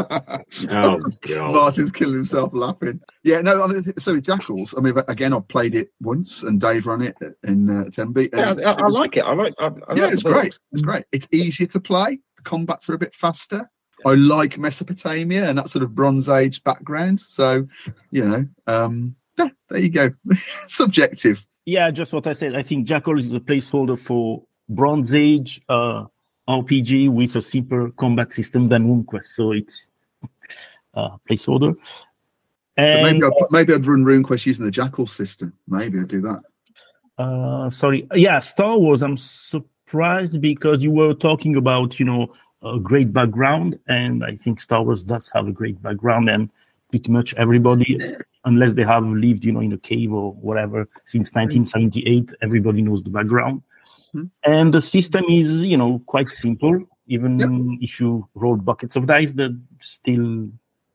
Oh, God. Martin's killing himself laughing. Yeah, no, so with Jackals, I mean, again, I've played it once and Dave ran it in Tenby. Yeah, I like it. I like it's great. It's great. It's easier to play. The combats are a bit faster. I like Mesopotamia and that sort of Bronze Age background. So, there you go. Subjective. Yeah, just what I said. I think Jackals is a placeholder for Bronze Age RPG with a simpler combat system than RuneQuest. So it's a placeholder. And, so maybe I'd run RuneQuest using the Jackal system. Maybe I'd do that. Sorry. Yeah, Star Wars. I'm surprised because you were talking about, a great background. And I think Star Wars does have a great background. And pretty much everybody, unless they have lived, in a cave or whatever, since 1978, everybody knows the background. Mm-hmm. And the system is, quite simple. Even if you roll buckets of dice, that still...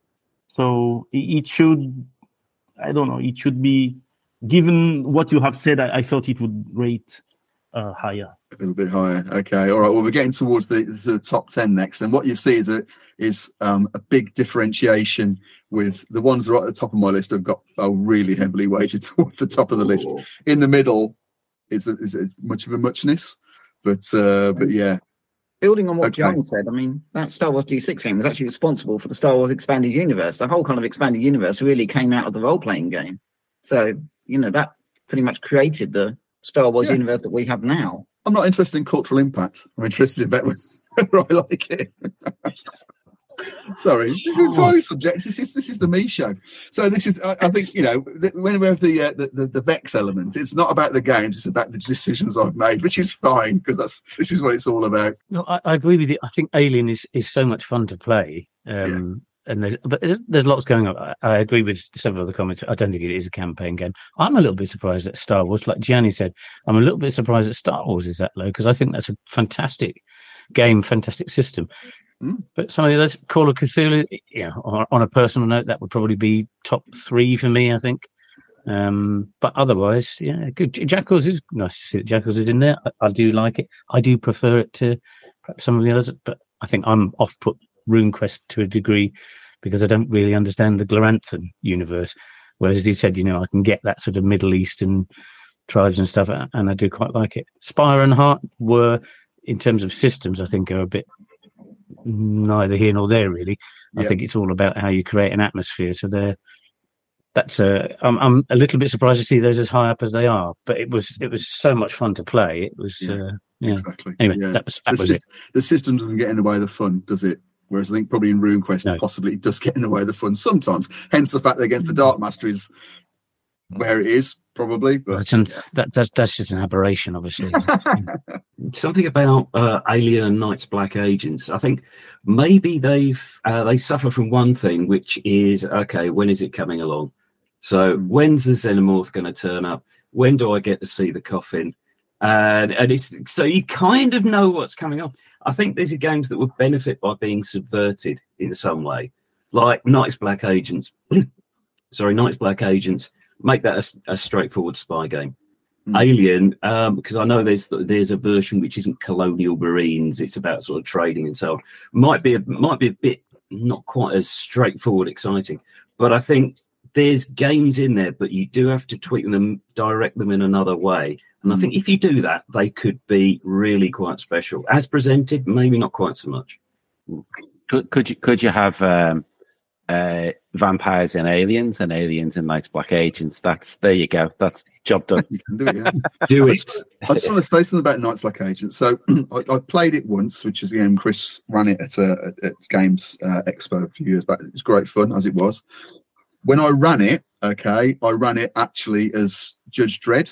So it should, I don't know, it should be, given what you have said, I thought it would rate higher. A little bit higher. Okay. All right. Well, we're getting towards the top 10 next. And what you see is a big differentiation with the ones that are at the top of my list are really heavily weighted towards the top of the list. In the middle, it's much of a muchness. But yeah. Building on what John said, I mean, that Star Wars G6 game was actually responsible for the Star Wars Expanded Universe. The whole kind of Expanded Universe really came out of the role-playing game. So, that pretty much created the Star Wars universe that we have now. I'm not interested in cultural impact. I'm interested in whether I like it. Sorry, this is entirely subjective. This is the me show. So this is, I think, when we have the Vex element, it's not about the games; it's about the decisions I've made, which is fine because this is what it's all about. No, I agree with you. I think Alien is so much fun to play, and there's lots going on. I agree with several of the comments. I don't think it is a campaign game. I'm a little bit surprised at Star Wars, like Gianni said. I'm a little bit surprised that Star Wars is that low because I think that's a fantastic game, fantastic system. But some of the others, Call of Cthulhu, on a personal note, that would probably be top 3 for me, I think. But otherwise, good. Jackals is nice to see that Jackals is in there. I do like it. I do prefer it to perhaps some of the others, but I think I'm off-put RuneQuest to a degree because I don't really understand the Gloranthan universe. Whereas, as you said, I can get that sort of Middle Eastern tribes and stuff, and I do quite like it. Spire and Heart were, in terms of systems, I think are a bit neither here nor there really. I think it's all about how you create an atmosphere. So I'm a little bit surprised to see those as high up as they are, but it was so much fun to play. It was exactly. Anyway, that was it. The system doesn't get in the way of the fun, does it? Whereas I think probably in RuneQuest possibly it does get in the way of the fun sometimes. Hence the fact that against the Dark Master is where it is, probably. But that's just an aberration, obviously. Something about Alien and Night's Black Agents. I think maybe they suffer from one thing, which is when is it coming along? So when's the Xenomorph going to turn up? When do I get to see the coffin? And it's so you kind of know what's coming up. I think these are games that would benefit by being subverted in some way, like Night's Black Agents. Night's Black Agents. Make that a straightforward spy game. Alien, because I know there's a version which isn't Colonial Marines. It's about sort of trading and so on. Might be a bit not quite as straightforward, exciting. But I think there's games in there, but you do have to tweak them, direct them in another way. And I think if you do that, they could be really quite special. As presented, maybe not quite so much. Could you have vampires and aliens and Night's Black Agents? There you go. That's job done. You can do it, yeah. Do it. I just want to say something about Night's Black Agents. So I played it once, which is again Chris ran it at Games Expo a few years back. It was great fun as it was. When I ran it, I ran it actually as Judge Dredd.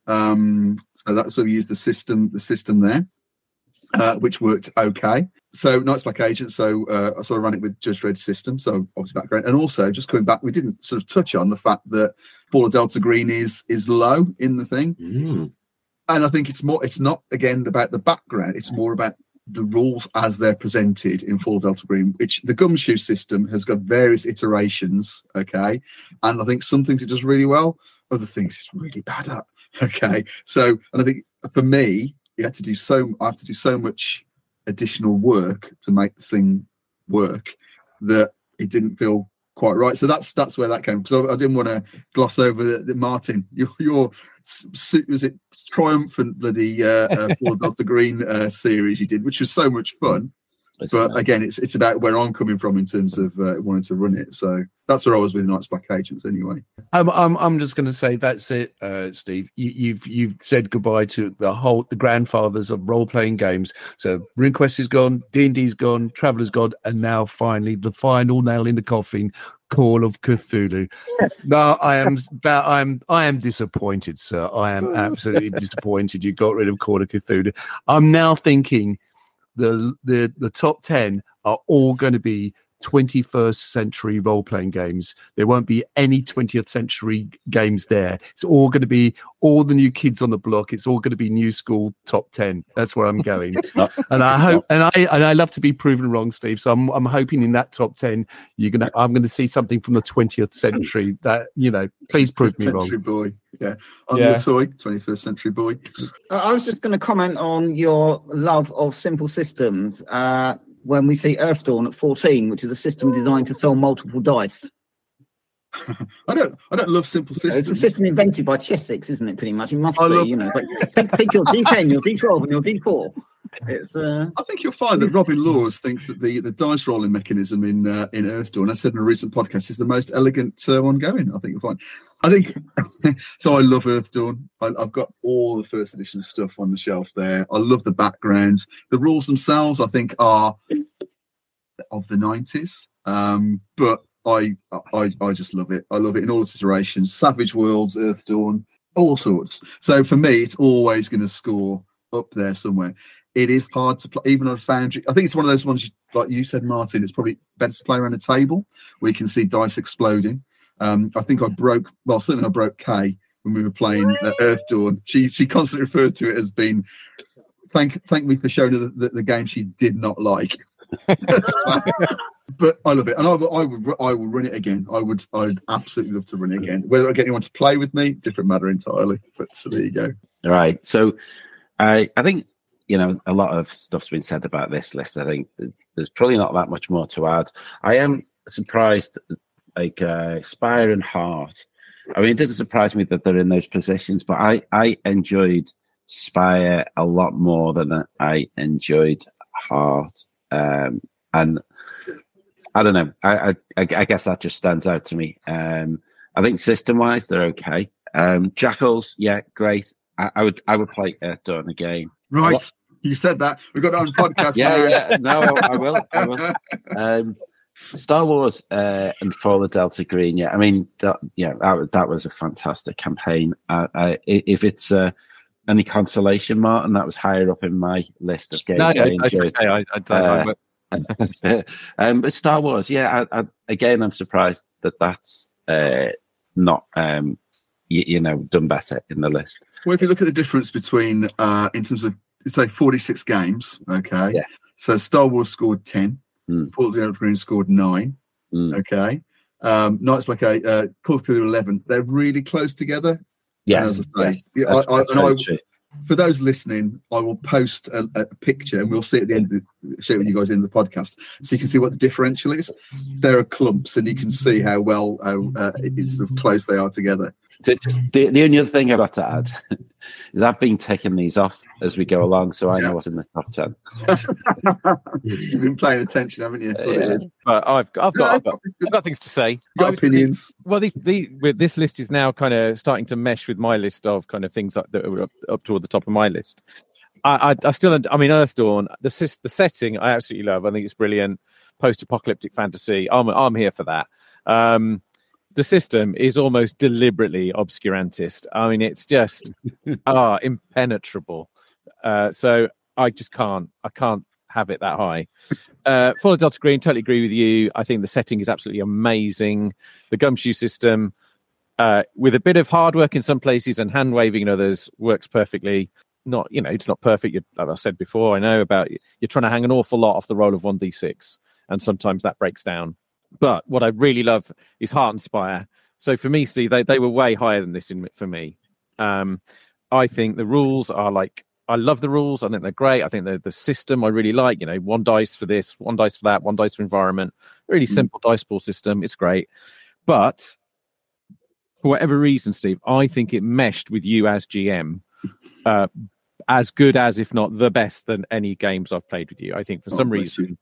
So that's where we used the system there, which worked okay. So Night's Black Agent, so I sort of ran it with Judge Dredd system, so obviously background. And also, just coming back, we didn't sort of touch on the fact that Fall of Delta Green is low in the thing. And I think it's not, again, about the background, it's more about the rules as they're presented in Fall of Delta Green, which the Gumshoe system has got various iterations, and I think some things it does really well, other things it's really bad at, So, and I think for me, I have to do so much additional work to make the thing work that it didn't feel quite right. So that's where that came, because I didn't want to gloss over the Martin, your was it triumphant bloody Fall of the Green series you did, which was so much fun. But again, it's about where I'm coming from in terms of wanting to run it. So that's where I was with Night's Black Agents anyway. I'm just going to say that's it, Steve. You've said goodbye to the grandfathers of role playing games. So RuneQuest is gone, D&D's gone, Traveller's gone, and now finally the final nail in the coffin, Call of Cthulhu. No, I am disappointed, sir. I am absolutely disappointed. You got rid of Call of Cthulhu. I'm now thinking the top 10 are all going to be 21st century role-playing games. There won't be any 20th century games there. It's all going to be all the new kids on the block. It's all going to be new school top 10. That's where I'm going. I love to be proven wrong, Steve. So I'm hoping in that top 10 I'm going to see something from the 20th century that, please prove me wrong. Century boy. Yeah. I'm the toy, 21st century boy. I was just going to comment on your love of simple systems. When we see Earthdawn at 14, which is a system designed to sell multiple dice. I don't love simple systems. It's a system invented by Chessex, isn't it? Pretty much, it must be. It's like take your D10, your D12, and your D4. It's. I think you'll find that Robin Laws thinks that the dice rolling mechanism in Earthdawn, I said in a recent podcast, is the most elegant one going. I think you'll find. So. I love Earthdawn. I've got all the first edition stuff on the shelf there. I love the background. The rules themselves, I think, are of the 90s, but I just love it. I love it in all its iterations. Savage Worlds, Earthdawn, all sorts. So for me, it's always going to score up there somewhere. It is hard to play, even on a Foundry. I think it's one of those ones, like you said, Martin, it's probably better to play around a table where you can see dice exploding. I think certainly I broke Kay when we were playing Earthdawn. She constantly referred to it as being, thank me for showing her the game she did not like. But I love it, and I will run it again. I'd absolutely love to run it again. Whether I get anyone to play with me, different matter entirely. But so there you go. All right. So I think a lot of stuff's been said about this list. I think there's probably not that much more to add. I am surprised, like Spire and Heart. I mean, it doesn't surprise me that they're in those positions, but I enjoyed Spire a lot more than I enjoyed Heart. And I don't know. I guess that just stands out to me. I think system-wise, they're okay. Jackals, yeah, great. I would play Earthdawn again. Right, you said that. We've got it on the podcast. Yeah. No, I will. Star Wars and Fall of Delta Green. Yeah, I mean, that was a fantastic campaign. If it's any consolation, Martin, that was higher up in my list of games. No, it's okay. But Star Wars, yeah. I'm surprised that that's not done better in the list. Well, if you look at the difference between in terms of say 46 games, okay. Yeah. So Star Wars scored 10. Fall of Delta Green scored 9. Okay. Knights Black Call of Cthulhu 11. They're really close together. Yes. For those listening, I will post a picture and we'll see it at the end of share with you guys in the podcast, so you can see what the differential is. There are clumps, and you can see how it's sort of close they are together. The only other thing I've got to add is I've been taking these off as we go along, so I know what's in the top 10. You've been paying attention, haven't you? That's what it is. But I've got things to say. You've got opinions. This list is now kind of starting to mesh with my list of kind of things that are up toward the top of my list. I mean, Earthdawn, the setting I absolutely love. I think it's brilliant. Post-apocalyptic fantasy. I'm here for that. The system is almost deliberately obscurantist. I mean, it's just impenetrable. So I just can't have it that high. Fall of Delta Green, totally agree with you. I think the setting is absolutely amazing. The gumshoe system, with a bit of hard work in some places and hand waving in others, works perfectly. It's not perfect. Like I said before, I know about you're trying to hang an awful lot off the roll of 1d6, and sometimes that breaks down. But what I really love is Heart and Spire. So for me, Steve, they were way higher than this for me. I think the rules are I love the rules. I think they're great. I think the system I really like. 1 dice for this, 1 dice for that, 1 dice for environment. Really simple dice pool system. It's great. But for whatever reason, Steve, I think it meshed with you as GM as good as, if not the best, than any games I've played with you. I think for some reason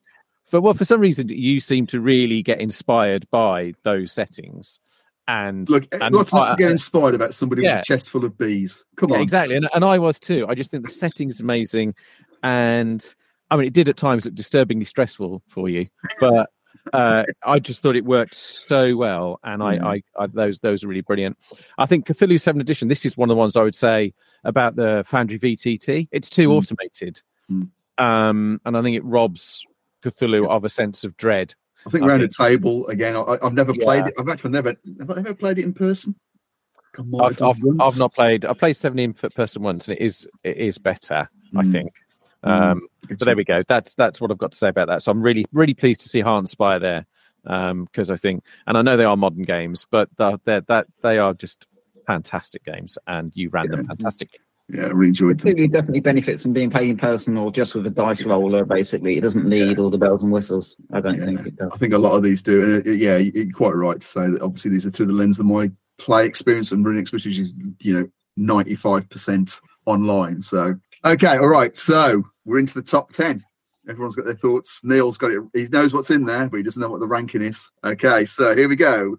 But for some reason, you seem to really get inspired by those settings. And look, what's not to get inspired about somebody with a chest full of bees? Come on, exactly. And I was too. I just think the setting is amazing, and I mean, it did at times look disturbingly stressful for you, but I just thought it worked so well, and I those are really brilliant. I think Cthulhu 7th Edition. This is one of the ones I would say about the Foundry VTT. It's too automated, and I think it robs Cthulhu of a sense of dread. I think round a table again. I've never played it. I've ever played it in person. I've not played. I played 7 in person once, and it is better. I think. But there we go. That's what I've got to say about that. So I'm really, really pleased to see Heart and Spire there, because I think, and I know they are modern games, but they are just fantastic games, and you ran them fantastically. Yeah, I really enjoyed them. It definitely benefits from being played in person or just with a dice roller. Basically, it doesn't need all the bells and whistles. I don't think it does. I think a lot of these do. And you're quite right to say that. Obviously, these are through the lens of my play experience and running experience, which is 95% online. So. Okay, all right. So we're into the top 10. Everyone's got their thoughts. Neil's got it. He knows what's in there, but he doesn't know what the ranking is. Okay, so here we go.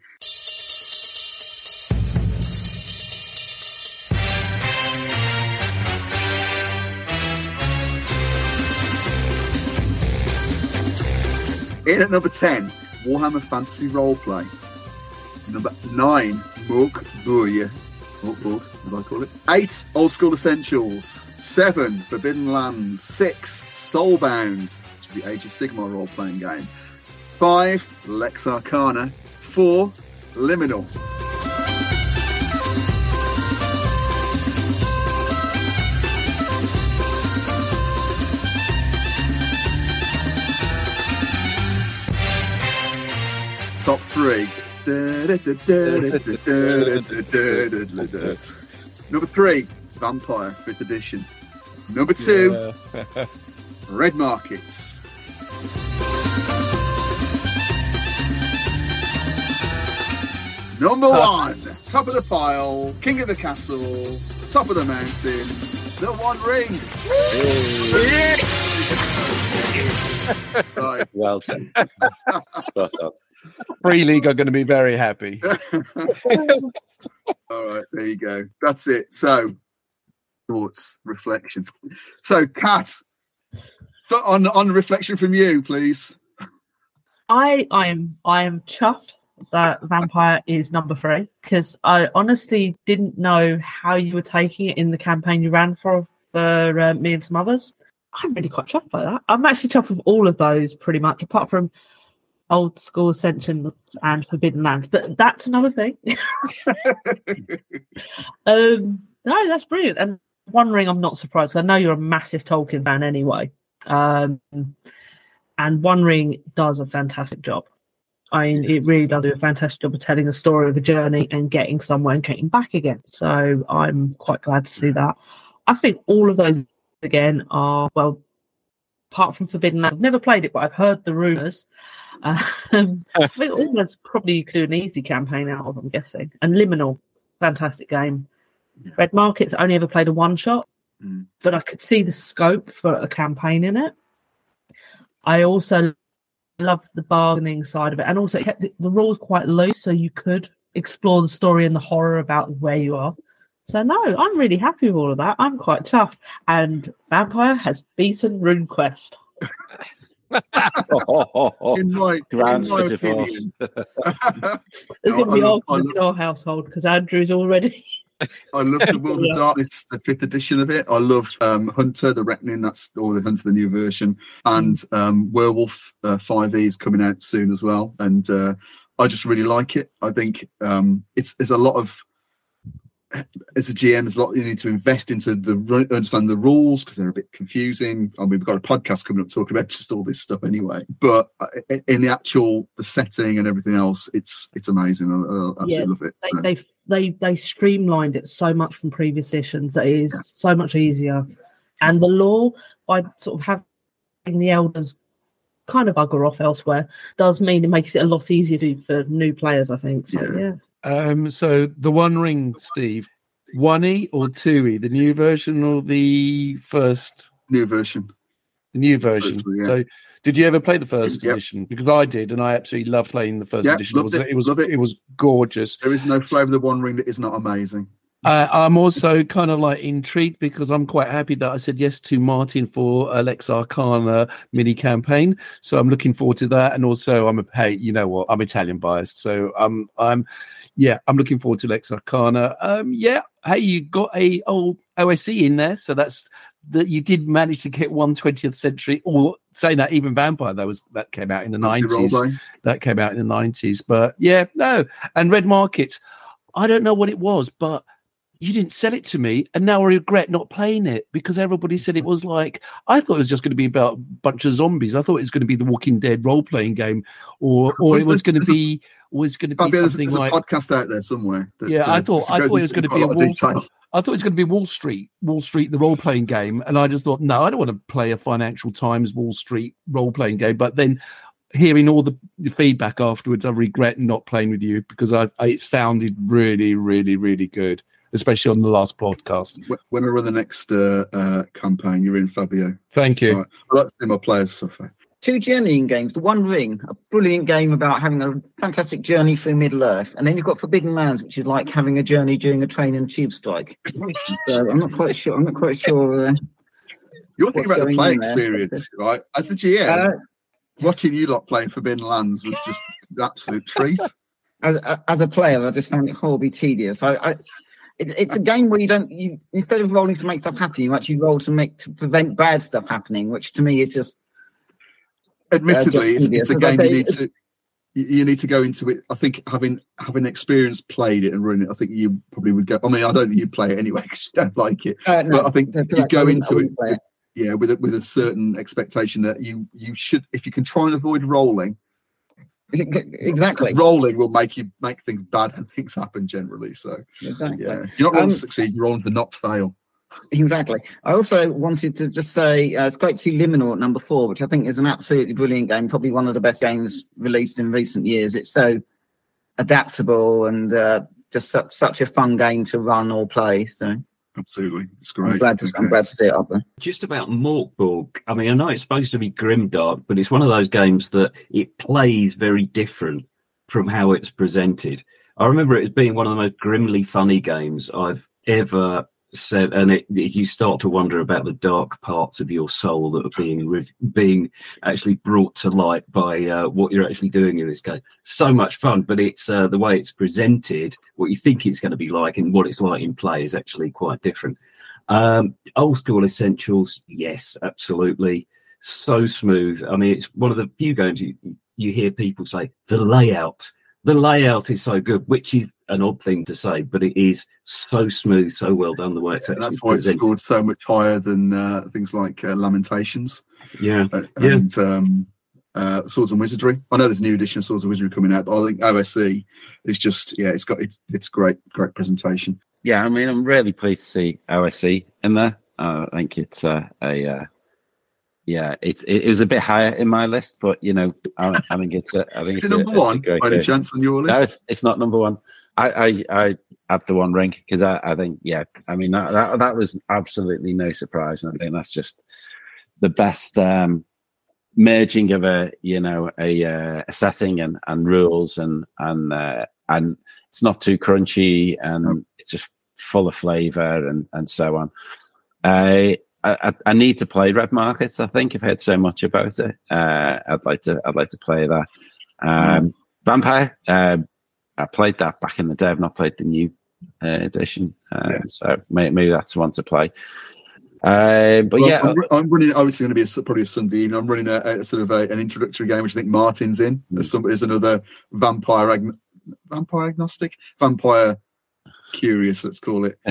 In at number 10, Warhammer Fantasy Roleplay. Number 9, Mork Burya. Book, as I call it. 8, Old School Essentials. 7, Forbidden Lands. 6, Soulbound, which is the Age of Sigmar role-playing game. 5, Lex Arcana. 4, Liminal. Top 3. Number 3, Vampire 5th Edition. Number 2, Red Markets. Number 1, top of the pile, King of the Castle, top of the mountain, the One Ring. Right. Well done. Spot on. Free League are going to be very happy. All right, there you go. That's it. So, thoughts, reflections. So, Kat, on reflection from you, please. I am chuffed that Vampire is number 3, because I honestly didn't know how you were taking it in the campaign you ran for me and some others. I'm really quite chuffed by that. I'm actually chuffed with all of those pretty much, apart from Old School Ascension and Forbidden Lands. But that's another thing. No, that's brilliant. And One Ring, I'm not surprised. I know you're a massive Tolkien fan anyway. And One Ring does a fantastic job. I mean, it really does do a fantastic job of telling the story of a journey and getting somewhere and getting back again. So I'm quite glad to see that. I think all of those, again, are, well, apart from Forbidden Lands, I've never played it, but I've heard the rumours. I think almost probably you could do an easy campaign out of, I'm guessing. And Liminal, fantastic game. Red Markets, only ever played a one-shot, but I could see the scope for a campaign in it. I also loved the bargaining side of it, and also it kept the rules quite loose, so you could explore the story and the horror about where you are. So no, I'm really happy with all of that. I'm quite tough. And Vampire has beaten RuneQuest. in my opinion. There's going to be arguments in our household because Andrew's already... I love the World of Darkness, the 5th edition of it. I love Hunter, the Reckoning, or the Hunter, the new version. And Werewolf 5e is coming out soon as well. And I just really like it. I think there's a lot of... As a GM, there's a lot you need to invest into understand the rules because they're a bit confusing. I mean, we've got a podcast coming up talking about just all this stuff anyway. But in the setting and everything else, it's amazing. I absolutely love it. They streamlined it so much from previous editions that it is so much easier. And the lore, by sort of having the elders kind of bugger off elsewhere, does mean it makes it a lot easier for new players, I think. So, yeah. So the One Ring, Steve, 1E or 2E, the new version or the first? New version. The new version. So Did you ever play the first Yep. edition? Because I did, and I absolutely loved playing the first Yep, edition. loved it, loved it. It was gorgeous. There is no Flavour of the One Ring that is not amazing. I'm also kind of like intrigued because I'm quite happy that I said yes to Martin for Lex Arcana mini campaign. So I'm looking forward to that. And also, hey, you know what? I'm Italian biased, so I'm looking forward to Lex Arcana. Hey, you got a old OSE in there, so that's that you did manage to get 1/20th century, or saying that even Vampire that came out in the 90s. That came out in the 90s, but and Red Market. I don't know what it was, but you didn't sell it to me, and now I regret not playing it because everybody said it was like, I thought it was just going to be about a bunch of zombies. I thought it was going to be the Walking Dead role-playing game, or it was going to be something there's like a podcast out there somewhere. I thought it was going to be I thought it was going to be Wall Street, the role-playing game, and I just thought, no, I don't want to play a Financial Times Wall Street role-playing game. But then, hearing all the feedback afterwards, I regret not playing with you because it sounded really, really, really good. Especially on the last podcast. When I run the next campaign, you're in, Fabio. Thank you. Right. I like to see my players suffer. 2 journeying games. The One Ring, a brilliant game about having a fantastic journey through Middle Earth. And then you've got Forbidden Lands, which is like having a journey during a train and tube strike. So I'm not quite sure. You're thinking about the play experience, right? As the GM, watching you lot playing Forbidden Lands was just an absolute treat. As a player, I just found it horribly tedious. It's a game where you instead of rolling to make stuff happen, you actually roll to prevent bad stuff happening, which to me is just. Admittedly, it's a game you need to go into it. I think having experience played it and run it, I think you probably would go. I mean, I don't think you'd play it anyway because you don't like it. No, but I think you go into it, with a certain expectation that you should, if you can try and avoid rolling. Exactly. Rolling will make things bad and things happen generally. So exactly. Yeah, you're not rolling to succeed, you're rolling to not fail. Exactly. I also wanted to just say it's great to see Liminal at number 4, which I think is an absolutely brilliant game, probably one of the best games released in recent years. It's so adaptable and just such a fun game to run or play. So absolutely, it's great. I'm glad to see it up there. Just about Morkborg. I mean, I know it's supposed to be grimdark, but it's one of those games that it plays very different from how it's presented. I remember it as being one of the most grimly funny games I've ever said, and you start to wonder about the dark parts of your soul that are being actually brought to light by what you're actually doing in this game. So much fun, but it's the way it's presented, what you think it's going to be like, and what it's like in play is actually quite different. Old school essentials, yes, absolutely, so smooth. I mean, it's one of the few games you hear people say the layout is so good, which is an odd thing to say, but it is so smooth, so well done the way it's actually that's why it scored so much higher than things like Lamentations. And Swords and Wizardry. I know there's a new edition of Swords and Wizardry coming out, but I think OSE is just it's great presentation. Yeah, I mean, I'm really pleased to see OSE in there. I think it's it was a bit higher in my list, but I think it's number one by any chance on your list? No, it's not number one. I have the One Ring because I think I mean that was absolutely no surprise, and I think that's just the best merging of a setting and rules and it's not too crunchy and it's just full of flavor and so on. I need to play Red Markets. I think I've heard so much about it. I'd like to play that. Vampire. I played that back in the day. I've not played the new edition, so maybe that's one to play. I'm running. Obviously, going to be probably a Sunday evening. I'm running a sort of an introductory game, which I think Martin's in. There's another vampire agnostic, vampire curious. Let's call it.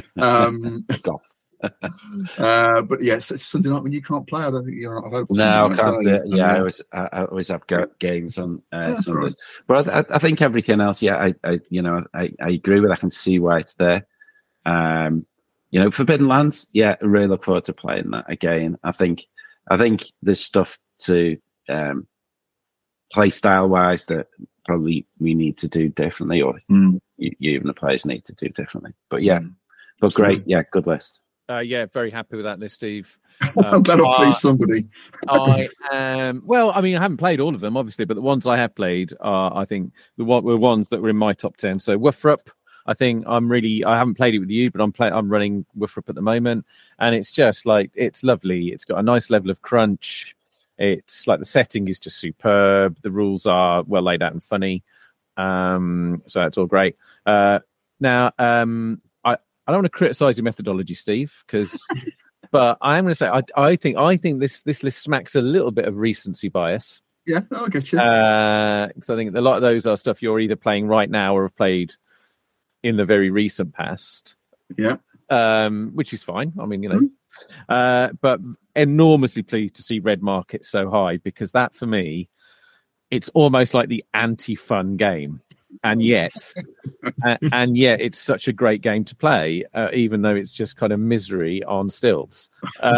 But yes, it's Sunday night when you can't play. I don't think you're not available. No, I can't. I always have games on Sundays. Right. But I think everything else. Yeah, I agree with. I can see why it's there. Forbidden Lands. Yeah, I really look forward to playing that again. I think there's stuff to play style wise that probably we need to do differently, or you even the players need to do differently. But yeah, but great. Yeah, good list. Very happy with that list, Steve. I'm glad I pleased somebody. I am. Well, I mean, I haven't played all of them, obviously, but the ones I have played are, I think, were ones that were in my top 10. So Woofrup, I think I haven't played it with you, but I'm running Woofrup at the moment, and it's just like, it's lovely. It's got a nice level of crunch. It's like the setting is just superb. The rules are well laid out and funny. So that's all great. Now, I don't want to criticize your methodology, Steve, but I am going to say I think this list smacks a little bit of recency bias. Yeah, I'll get you. Because I think a lot of those are stuff you're either playing right now or have played in the very recent past. Yeah. Which is fine. I mean, but enormously pleased to see Red Market so high, because that for me, it's almost like the anti-fun game. And yet it's such a great game to play, even though it's just kind of misery on stilts.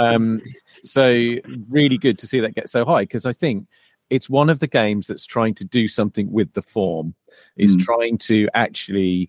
So really good to see that get so high, because I think it's one of the games that's trying to do something with the form, is trying to actually,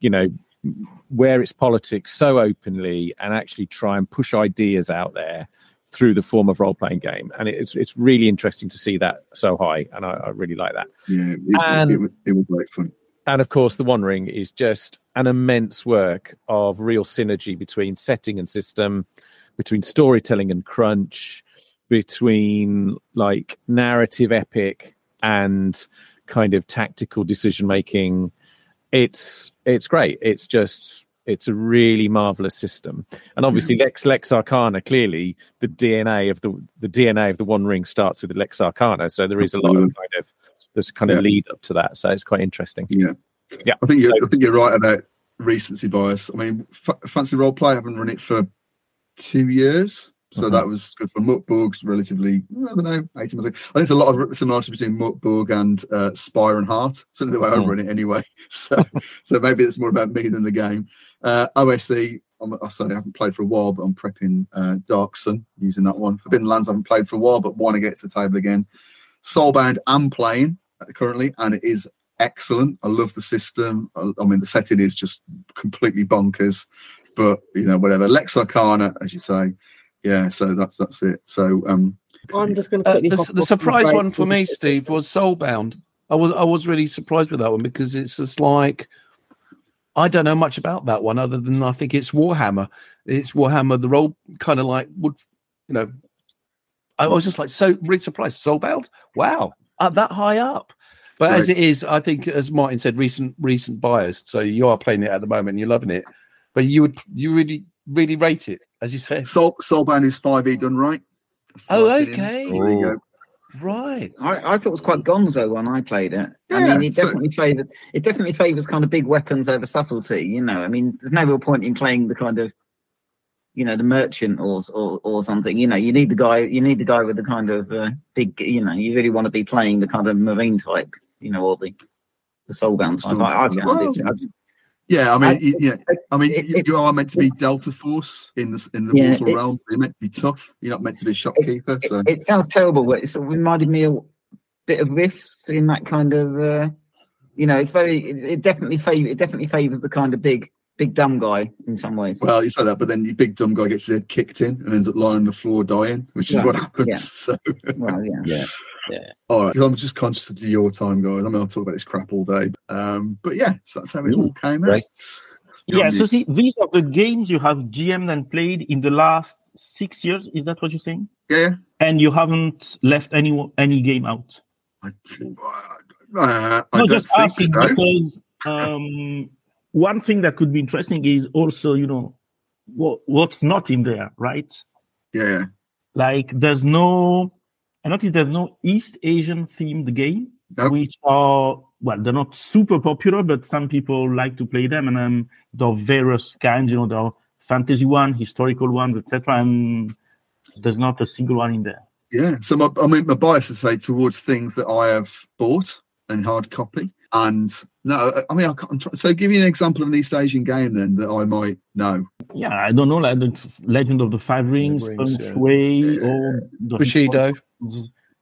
wear its politics so openly and actually try and push ideas out there through the form of role-playing game. And it's really interesting to see that so high, and I really like that. Yeah, it was great fun. And of course, the One Ring is just an immense work of real synergy between setting and system, between storytelling and crunch, between like narrative epic and kind of tactical decision making. It's great. It's a really marvelous system. And obviously Lex Arcana, clearly the DNA of the One Ring starts with the Lex Arcana. So there is a lot of kind of lead up to that. So it's quite interesting. Yeah. I think you're right about recency bias. I mean, Fantasy Roleplay, I haven't run it for 2 years. So that was good for Muckborg's relatively, I don't know, 18 months ago. I think there's a lot of similarities between Muckborg and Spire and Heart, certainly the way I run it anyway. So maybe it's more about me than the game. OSE, I say I haven't played for a while, but I'm prepping Dark Sun using that one. Forbidden Lands I haven't played for a while, but want to get to the table again. Soulbound I'm playing currently, and it is excellent. I love the system. I mean, the setting is just completely bonkers, but whatever. Lex Arcana, as you say. Yeah, so that's it. So I'm just going to the surprise one for me, Steve, was Soulbound. I was really surprised with that one, because it's just like, I don't know much about that one other than I think it's Warhammer. It's Warhammer. The role kind of like would, I was just like so really surprised. Soulbound, wow, that high up. But as it is, I think, as Martin said, recent biased. So you are playing it at the moment and you're loving it, but you really rate it, as you said. Soulbound is 5e done right. Okay. There you go. Right. I thought it was quite gonzo when I played it. Yeah, I mean, it definitely favors kind of big weapons over subtlety. I mean, there's no real point in playing the kind of, the merchant or something. You need the guy. You need the guy with the kind of big. You really want to be playing the kind of marine type. Or the Soulbound type. I found it. Yeah, I mean, you are meant to be Delta Force in the mortal realm. You're meant to be tough. You're not meant to be a shopkeeper. It sounds terrible, but it sort of reminded me a bit of Rifts in that kind of. It's very. It definitely favors the kind of big dumb guy in some ways. Well, you say that, but then the big dumb guy gets his head kicked in and ends up lying on the floor dying, which is what happens. Yeah. So. Well, yeah. All right, because I'm just conscious of your time, guys. I mean, I'll talk about this crap all day. But yeah, so that's how it all came out. Yeah, so see, these are the games you have GM'd and played in the last 6 years. Is that what you're saying? Yeah. And you haven't left any game out? I don't just think asking so. Because one thing that could be interesting is also, what's not in there, right? Yeah. Like I noticed there's no East Asian themed game, which are, they're not super popular, but some people like to play them. And there are various kinds, there are fantasy one, historical ones, etc. And there's not a single one in there. Yeah. So my bias is say towards things that I have bought in hard copy. And no, I mean, so give me an example of an East Asian game then that I might know. Yeah, I don't know, like the Legend of the Five Rings, Feng Shui, or Bushido.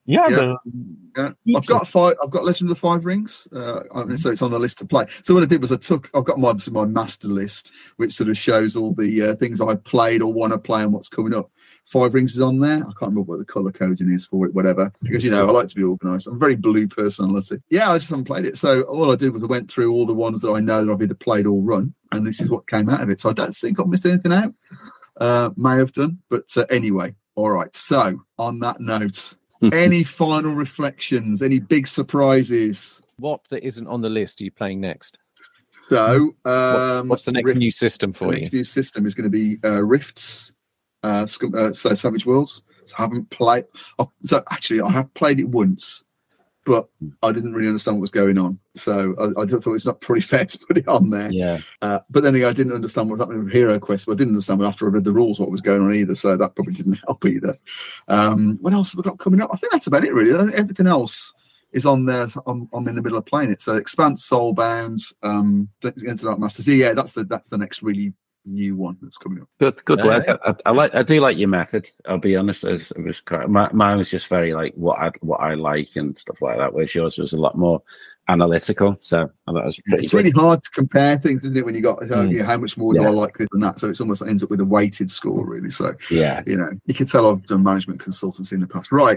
Yeah. I've got Legend of the Five Rings, so it's on the list to play. So what I did was I've got my master list, which sort of shows all the things I've played or want to play and what's coming up. Five Rings is on there. I can't remember what the color coding is for it, whatever. Because I like to be organised. I'm a very blue personality. Yeah, I just haven't played it. So all I did was I went through all the ones that I know that I've either played or run, and this is what came out of it. So I don't think I've missed anything out. May have done, but anyway. All right. So on that note. Any final reflections? Any big surprises? What that isn't on the list are you playing next? So, what's the next new system for you? The next new system is going to be Rifts, so Savage Worlds. So I haven't played. So actually, I have played it once, but I didn't really understand what was going on. So I thought it's not pretty fair to put it on there. Yeah. But then again, I didn't understand what was happening with Hero Quest. But I didn't understand after I read the rules what was going on either. So that probably didn't help either. What else have we got coming up? I think that's about it, really. I think everything else is on there. I'm in the middle of playing it. So Expanse, Soulbound, Into Dark Masters. Yeah, that's the next really new one that's coming up. Good work. I do like your method. I'll be honest. It was mine was just very like what I like and stuff like that. Whereas yours was a lot more analytical. So that was pretty. It's really hard to compare things, isn't it? When you got how much more do I like this and that? So it's almost ends up with a weighted score, really. So yeah, you can tell I've done management consultancy in the past, right?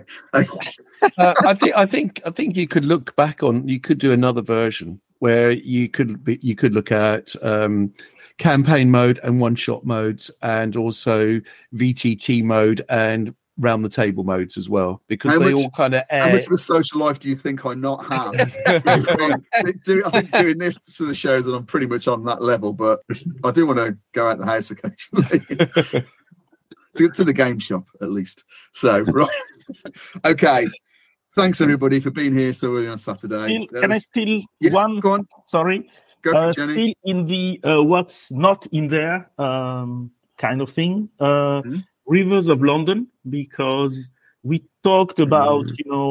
I think you could look back on. You could do another version where you could look at. Campaign mode and one-shot modes, and also VTT mode and round the table modes as well, because they all kind of how much of a social life do you think I not have? I think doing this sort of shows that I'm pretty much on that level, but I do want to go out the house occasionally. To the game shop at least. So right. Okay. Thanks everybody for being here so early on Saturday. Can I steal one? Go on. Sorry. Go for it, Jenny. Still in the what's not in there kind of thing. Rivers of London, because we talked about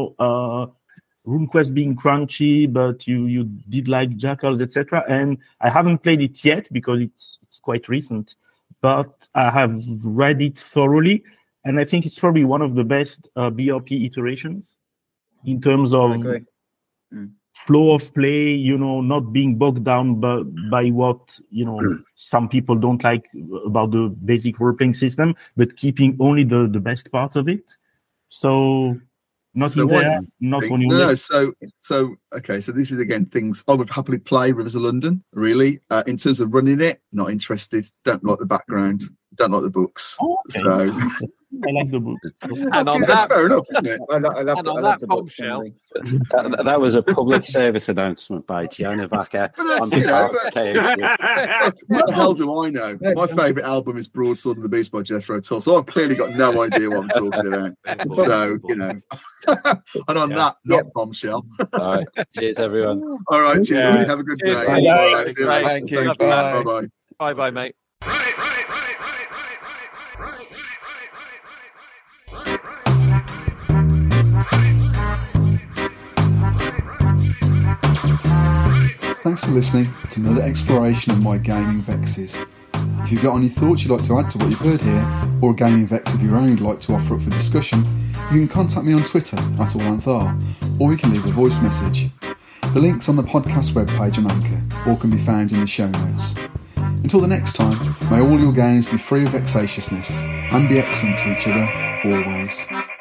RuneQuest being crunchy, but you did like Jackals, etc. And I haven't played it yet because it's quite recent, but I have read it thoroughly, and I think it's probably one of the best BRP iterations in terms of flow of play, not being bogged down by what, some people don't like about the basic role-playing system, but keeping only the best parts of it. So not in there, not on your list. So this is again things I would happily play Rivers of London, really. In terms of running it, not interested, don't like the background, don't like the books. Oh, okay. So I like the book. And on that's fair enough, isn't it? on that bombshell. That was a public service announcement by Gianna Vaca. What the hell do I know? My favourite album is Broadsword and the Beast by Jethro Tull, so I've clearly got no idea what I'm talking about. So, and on that, not bombshell. All right. Cheers, everyone. All right, cheers. Have a good day. Thank you. Bye-bye. Bye-bye, mate. Thanks for listening to another exploration of my gaming vexes. If you've got any thoughts you'd like to add to what you've heard here, or a gaming vex of your own you'd like to offer up for discussion, you can contact me on Twitter @AllAnthar, or you can leave a voice message. The link's on the podcast webpage on Anchor, or can be found in the show notes. Until the next time, may all your games be free of vexatiousness, and be excellent to each other, always.